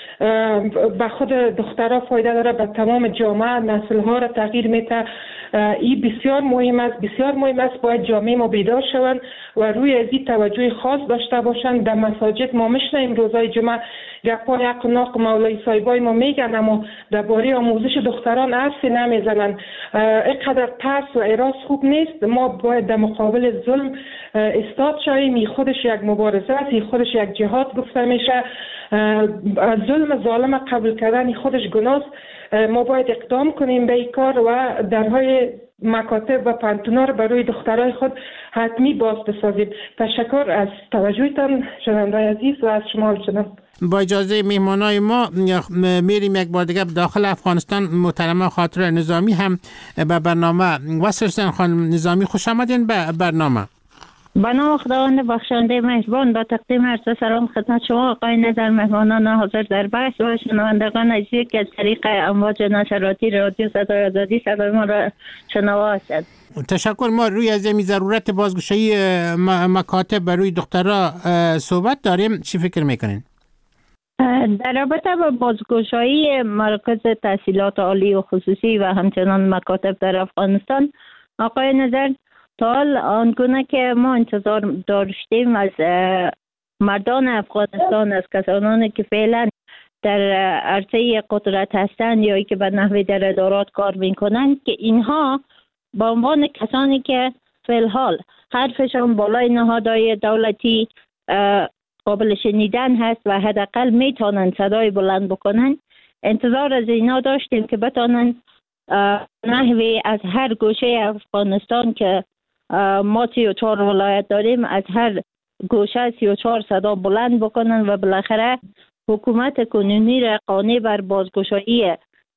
Speaker 7: به خود دخترها فایده داره، به تمام جامعه نسل‌ها را تغییر میده. این بسیار مهم است، بسیار مهم است. باید جامعه ما بیدار شوند و روی از این توجه خاص داشته باشند. در مساجد ما میشنیم روزای جمعه گپای حق و ناق مولای صاحبای ما میگن، اما درباره آموزش دختران حرفی نمیزنن. اینقدر ترس و اراس خوب نیست. ما باید در مقابل ظلم استاد شویم. این خودش یک مبارزه است، این خودش یک جهاد گفته میشه. ظلم ظالم قبول کردن خودش گناه است. ما باید اقدام کنیم به این کار و درهای مکاتب و پانتونا رو برای دخترای خود حتمی باز بسازیم. تشکر از توجهتان شنوندگان عزیز و از شما همچنان.
Speaker 9: با اجازه میهمانای ما میریم یک بار دیگه داخل افغانستان. محترمه خاطر نظامی هم به برنامه وصل شدن. خانم نظامی خوش آمدین به برنامه.
Speaker 15: به نام خداوند بخشنده مهربان با تقدیم عرض سلام خدمت شما آقای نظر، مهمانان حاضر در بحث و شنوندگان عزیزی که از طریق امواج نشراتی رادیو صدای آزادی صدای ما را شنوا هستند.
Speaker 9: تشکر. ما روی از این ضرورت بازگشایی مکاتب برای دخترها صحبت داریم. چی فکر میکنین؟
Speaker 15: در رابطه با بازگشایی مراکز تحصیلات عالی و خصوصی و همچنان مکاتب در افغانستان، آقای نظر، تا حال آنگونه که ما انتظار داشتیم از مردان افغانستان، از کسانی که فعلا در عرصه قدرت هستند یا که به نحوی در ادارات کار میکنند، که اینها به عنوان کسانی که فعال حرفشان بالای نهادهای دولتی قابل شنیدن هست و حداقل میتونن صدای بلند بکنن، انتظار از اینا داشتیم که بتونن نحوی از هر گوشه افغانستان که ما 34 ولایت داریم، از هر گوشه 34 صدا بلند بکنن و بالاخره حکومت کنونی را قانع بر بازگشایی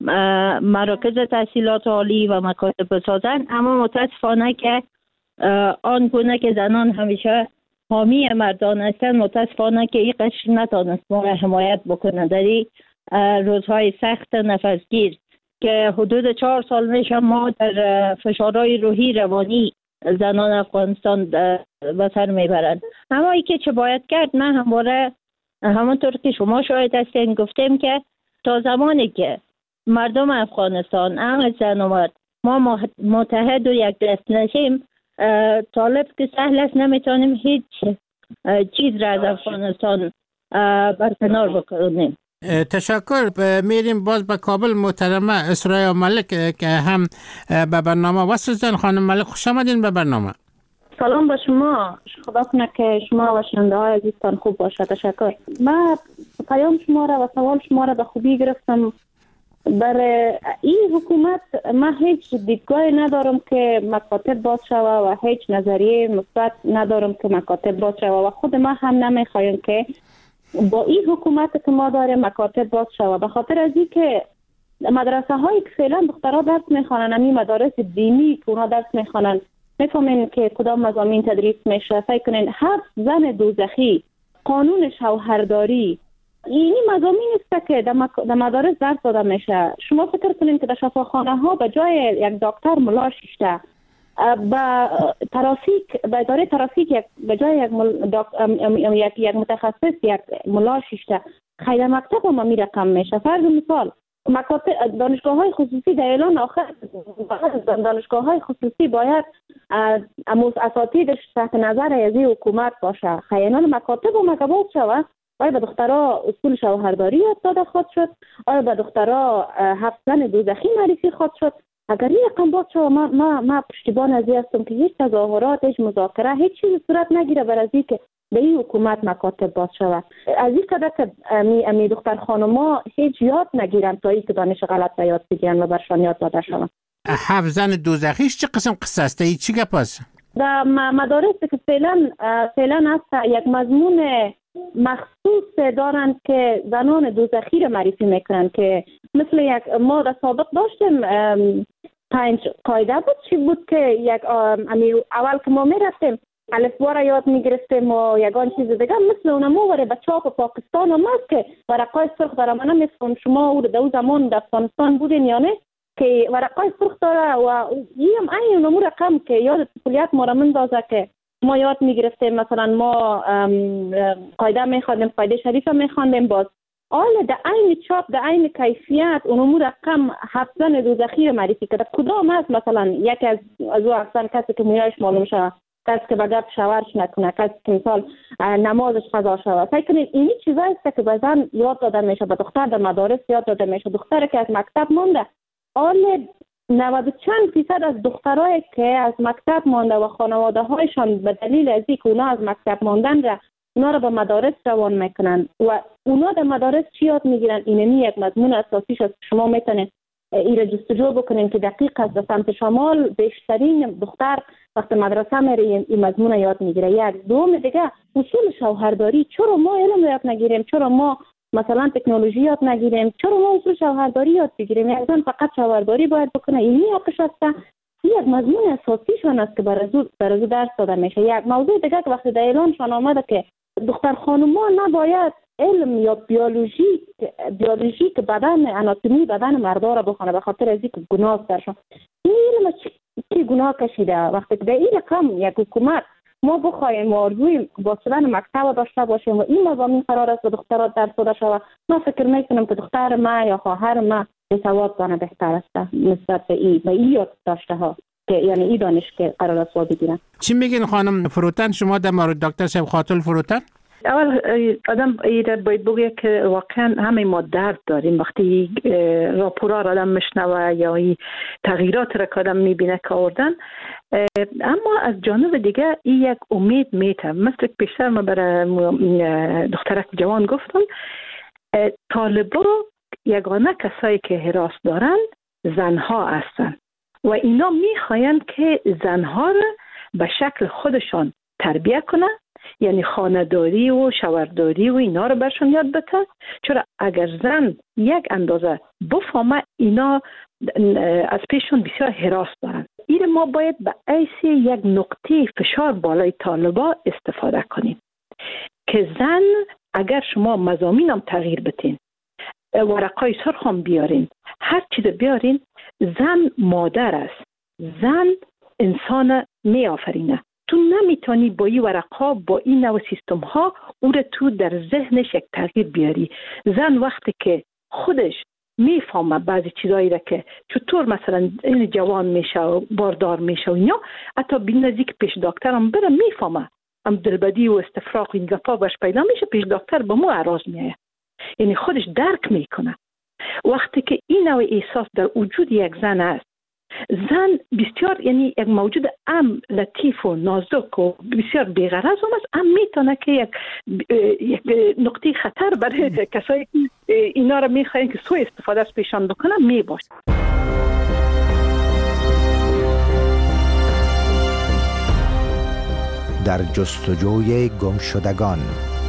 Speaker 15: مراکز تحصیلات عالی و مکاتب بسازن. اما متاسفانه که آن گونه که زنان همیشه حامی مردان هستند، متاسفانه که این قشر نتانست ما را حمایت بکنه در این روزهای سخت نفسگیر که حدود 4 سال میشه ما در فشارهای روحی روانی زنان افغانستان به سر میبرند. اما ای که چه باید کرد، من همواره همونطور که شما شاهد هستین گفتیم که تا زمانی که مردم افغانستان هم زن و مرد ما متحد و یک دست نشیم، طالب که سهل است نمیتونیم هیچ چیز را از افغانستان برکنار بکنیم.
Speaker 9: تشکر. میریم باز به کابل. محترمه اسرای ملک که هم به برنامه وصل شدن. خانم ملک خوش آمدین به برنامه.
Speaker 4: سلام به شما. خدا کنه که شما و شنونده های عزیزتان خوب باشه. تشکر. من پیام شما را و سوال شما را به خوبی گرفتم. برای این حکومت من هیچ دیدگاهی ندارم که مکاتب باز شوه و هیچ نظریه مثبت ندارم که مکاتب باز شوه و خود ما هم نمیخوایم که با این حکومت که ما داریم مکاتب باز شوه، به خاطر از این که مدرسه هایی که فعلا دخترها درس میخوانن، همین مدارس دینی که اونا درس میخوانن، میفهمین که کدام مضامین تدریس میشه. فکر کنین 7 زن دوزخی، قانون شوهرداری، این مضامین است که در مدارس درس داده میشه. شما فکر کنین که در شفاخانه ها به جای یک دکتر ملا شیشته، به ترافیک، به اداره ترافیک به جای یک متخصص یک ملا شیشته، خیلی مکتب هم می رقم میشه. فرض مثال مکاتب، دانشگاه های خصوصی در اعلان آخر دانشگاه های خصوصی باید اساتیدش تحت نظر از حکومت باشه. خیلی مکاتب هم اگه باز شود، آیا به دخترها اصول شوهرداری یاد داده خواهد شد؟ آیا به دخترها 7 زن دوزخی معرفی خواهد شد؟ اگر این رقم باز شد، ما پشتیبان از این هستم که هیچ تظاهرات، هیچ مذاکره، هیچ چیز صورت نگیره بر از این که به این حکومت مکاتب باز شود. از این قدر که امی دختر خانما هیچ یاد نگیرن تا این که دانش غلط به یاد بگیرن و برشان یاد داده شود.
Speaker 9: 7 زن دوزخیش چه قسم قصه است؟ این چی گپ است؟ در
Speaker 4: مدارس که فعلا هست یک مضمون مخصوص دارن که زنان دوزخی رو معرفی میکنن، که مثل یک ما در سابق داشتیم 5 قاعده بود. چی بود که یک اول که ما میرفتیم الفبا را یاد میگرفتیم و یگان چیز دیگه مثل اونمو وره به چاپ پاکستان هم هست که ورقای سرخ داره. من نمیفهم شما او در زمان در افغانستان بودین یا نه که ورقای سرخ داره و این این اونمو رقم که یاد طفولیت ما را مندازه که ما یاد میگرفتیم. مثلا ما قاعده میخواندیم، قاعده شریف میخواندیم، باز حالا در عین چاپ در عین کیفیت اونمو رقم 7 زن دوزخی رو معرفی کرده. کدام هست؟ مثلا یکی از او اصلا کسی که مویایش معلوم شده، کسی که به گرد شوهرش نکنه، کسی که مثال نمازش قضا شده. فکر کنید اینی چیزایی است که به زن یاد داده میشه، به دختر در مدارس یاد داده میشه. دختر که از مکتب مونده، حالا 90 چند فیصد از دخترایی که از مکتب مانده و خانواده هایشان به دلیل از اینکه اونا از مکتب ماندن را اونا را به مدارس روان میکنن و اونا در مدارس چی یاد میگیرن؟ اینمی یک مضمون اساسیش است. شما میتونید این را جستجو بکنین که دقیق است. در سمت شمال بیشترین دختر وقت مدرسه میره این مضمون یاد میگیره. یک دوم دیگه اصول شوهرداری. چرا ما علم یاد نگیریم؟ چرا ما مثلا تکنولوژی یاد نگیریم؟ چرا ما اصول شوهرداری یاد بگیریم؟ یک زن فقط شوهرداری باید بکنه، این حقش است. یک مضمون اساسیشون است که برای درس داده میشه. یک موضوع دیگه که وقتی در اعلانشان آمده که دختر خانوما نباید علم یا بیولوژی که بدن آناتومی بدن مردا را بخونه به خاطر از اینکه گناه درشون. این علم چی گناه کشیده؟ وقتی که در این رقم یک حکومت ما بخوایم آرزوی با شدن مکتب داشته باشیم و این مضامین قرار است به دخترات درس داده شود، من فکر میکنم که دختر ما یا خواهر ما سواد دانه بهتر است نسبت به این یاد داشته ها که یعنی این دانش که قرار است یاد بگیرن.
Speaker 9: چی میگین خانم فروتن شما در مورد دکتر صاحب خاتون فروتن؟
Speaker 16: اول آدم ایره باید بگه که واقعا همه ما درد داریم وقتی راپورا را آدم میشنوه یا این تغییرات را که آدم میبینه که آوردن. اما از جانب دیگه این یک امید میته. مثل پیشتر ما برای دخترک جوان گفتم، طالبا یگانه کسایی که حراس دارن زنها هستن و اینا میخواین که زنها را به شکل خودشان تربیه کنه، یعنی خانه‌داری و شوهرداری و اینا رو برشون یاد بده. چرا اگر زن یک اندازه بفهمه اینا از پیششون بسیار حراس دارن. این ما باید به حیث یک نقطه فشار بالای طالبا استفاده کنیم که زن اگر شما مضامین هم تغییر بتین، ورقای سرخ هم بیارین، هر چیز بیارین، زن مادر است، زن انسان می آفرینه تو نمیتونی با این ورقا با این نوع سیستم ها او را تو در ذهنش یک تغییر بیاری. زن وقتی که خودش میفهمه بعضی چیزایی را که چطور مثلا این جوان میشه و باردار میشه و اینا، حتی بی نزدیک پیش دکتر هم بره میفهمه هم دلبدی و استفراغ این گپا باش پیدا میشه، پیش دکتر به مو عراض میایه، یعنی خودش درک میکنه. وقتی که این نوع احساس در وجود یک زن است، زن بسیار یعنی یک موجود ام لطیف و نازک و بسیار بی‌غرض هم است، هم میتونه که یک نقطه خطر برای کسایی که اینا را میخواین که سوء استفاده از پیشان بکنن میباشه.
Speaker 5: در جستجوی گمشدگان.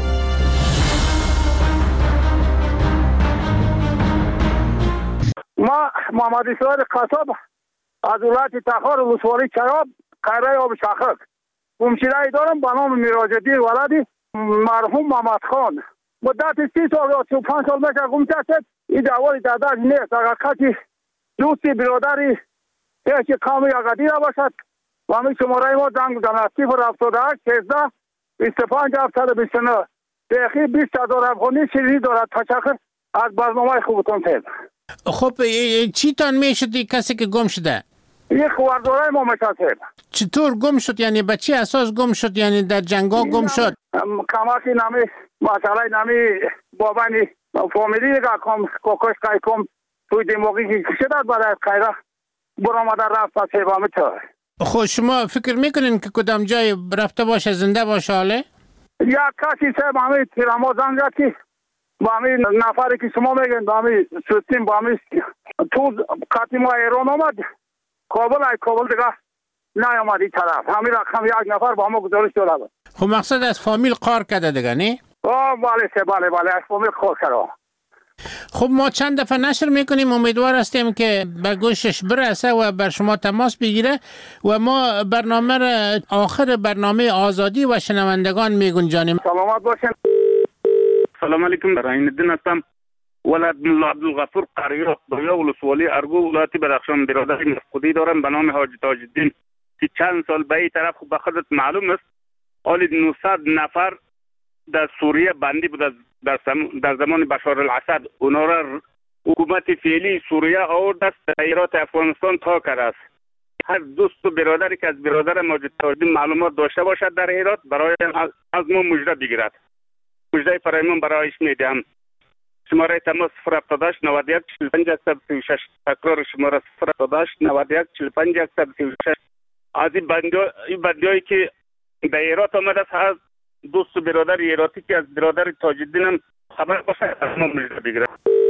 Speaker 8: ما محمد اسرائیل قصاب از ولایت تخار ولسوالی چراب قیره آب شخک گمشده دارم به نام میراج‌الدین ولد مرحوم محمد خان. مدت 30 سال یا 35 سال میشه گمشده شد. این دواری داداش نیست، اگر کسی دوستی برادری هیچ قوم یا قدیره باشد و همین شماره ما زنگ بزنه 078 16 25 729 دقیقی 20,000 افغانی شیرینی دارد. تشکر از برنامه خوبتون فعلا.
Speaker 9: خب چی تان میشد کسی که گم شده؟
Speaker 8: یک خواردارای ما میشد.
Speaker 9: چطور گم شد؟ یعنی به چی اساس گم شد؟ یعنی در جنگا گم شد؟
Speaker 8: کماکی نمی مسئله نمی بابانی فامیلی که کوکش کای کم توی دماغی که شدد برای قیره برآمده رفت پس ایوامه تو.
Speaker 9: خب شما فکر میکنین که کدام جای رفته باشه زنده باشه حاله؟
Speaker 8: یک کسی صاحب همین تیراما زنگ زد که با همین نفری که شما میگن با همین سوستیم با همین تو قطیما ایران آمد کابل دیگه نیامد این طرف. همین رقم یک نفر با همه گزارش داده بود.
Speaker 9: خب مقصد از فامیل قار کرده دیگه نه؟
Speaker 8: بله از فامیل قار کرده.
Speaker 9: خب ما چند دفعه نشر میکنیم، امیدوار هستیم که به گوشش برسه و بر شما تماس بگیره و ما برنامه را آخر برنامه آزادی و شنوندگان میگنجانیم.
Speaker 8: سلامت باشین.
Speaker 6: سلام علیکم، برای الدین هستم، ولد ملا عبدالغفور قریه بیا ولسوالی ارگو ولایت بدخشان. برادر مفقودی دارم به نام حاجی تاج الدین که چند سال به این طرف به خودت معلوم است حالی 900 نفر در سوریه بندی بود در زمان بشار الاسد. اونا را حکومت فعلی سوریه آورد است ایرات افغانستان تا کرده است. هر دوست و برادری که از برادر ماجد تاج الدین معلومات داشته باشد در ایرات برای از ما مژده بگیرد. مژده فرایمان برایش میدم. شماره تماس 078 91 45 136. تکرار شماره 078 91 45 136. از این بندیایی که به ایرات آمده است، دوست و برادر ایراتی که از برادر تاج الدین هم خبر باشه از ما مژده بگیره.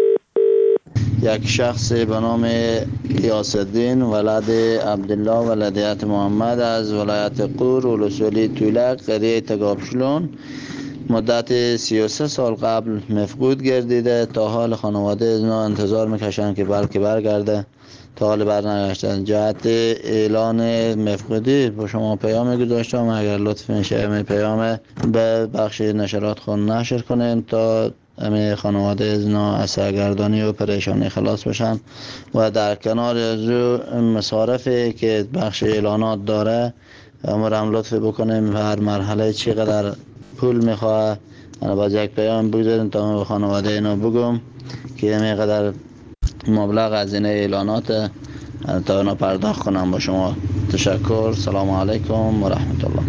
Speaker 17: یک شخص به نام غیاث الدین ولد عبدالله ولدیت محمد از ولایت قور ولسوالی تولک قریه تگابشلون مدت 33 سال قبل مفقود گردیده. تا حال خانواده از ما انتظار میکشند که بلکه برگرده، تا حال برنگشتن. جهت اعلان مفقودی با شما پیام گذاشتم، اگر لطف میشه می پیام به بخش نشرات خون نشر کنین تا همه خانواده از اینا از سرگردانی و پریشانی خلاص بشن و در کنار از مصارفی که بخش اعلانات داره امرم لطف بکنیم هر مرحله چقدر پول میخواه انا باز یک پیام بگذاریم تا به خانواده اینا بگم که اینقدر مبلغ از این اعلانات تا اینا پرداخت کنم. با شما تشکر. سلام علیکم و رحمت الله.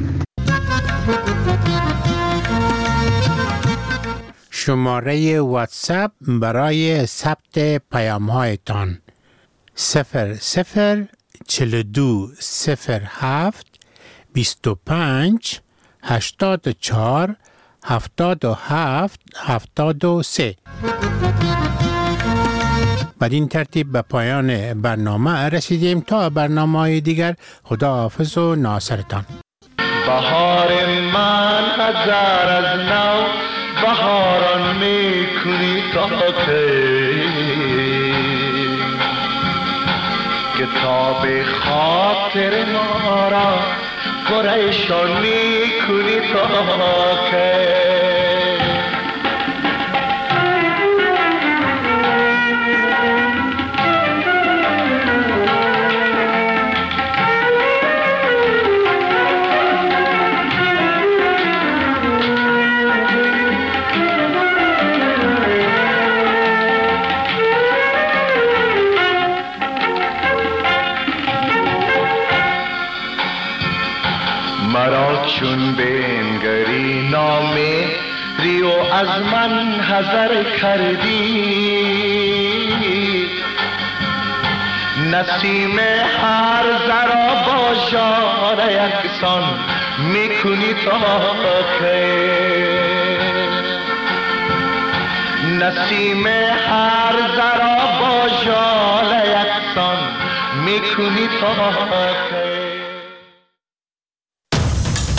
Speaker 9: شماره واتساپ برای ثبت پیام هایتان 004207 25 84 77 73. بدین ترتیب به پایان برنامه رسیدیم. تا برنامه‌های دیگر خداحافظ و ناصرتان.
Speaker 18: بهار من هزار از نو بهاران میکنی تا کتاب خاطر ما را پریشان میکنی تا مرا چون بنگری نامهری و از من حذر کردی. نسیم هر ذره با ژاله یکسان میکنی تا خیر. نسیم هر ذره با ژاله یکسان میکنی تا خیر.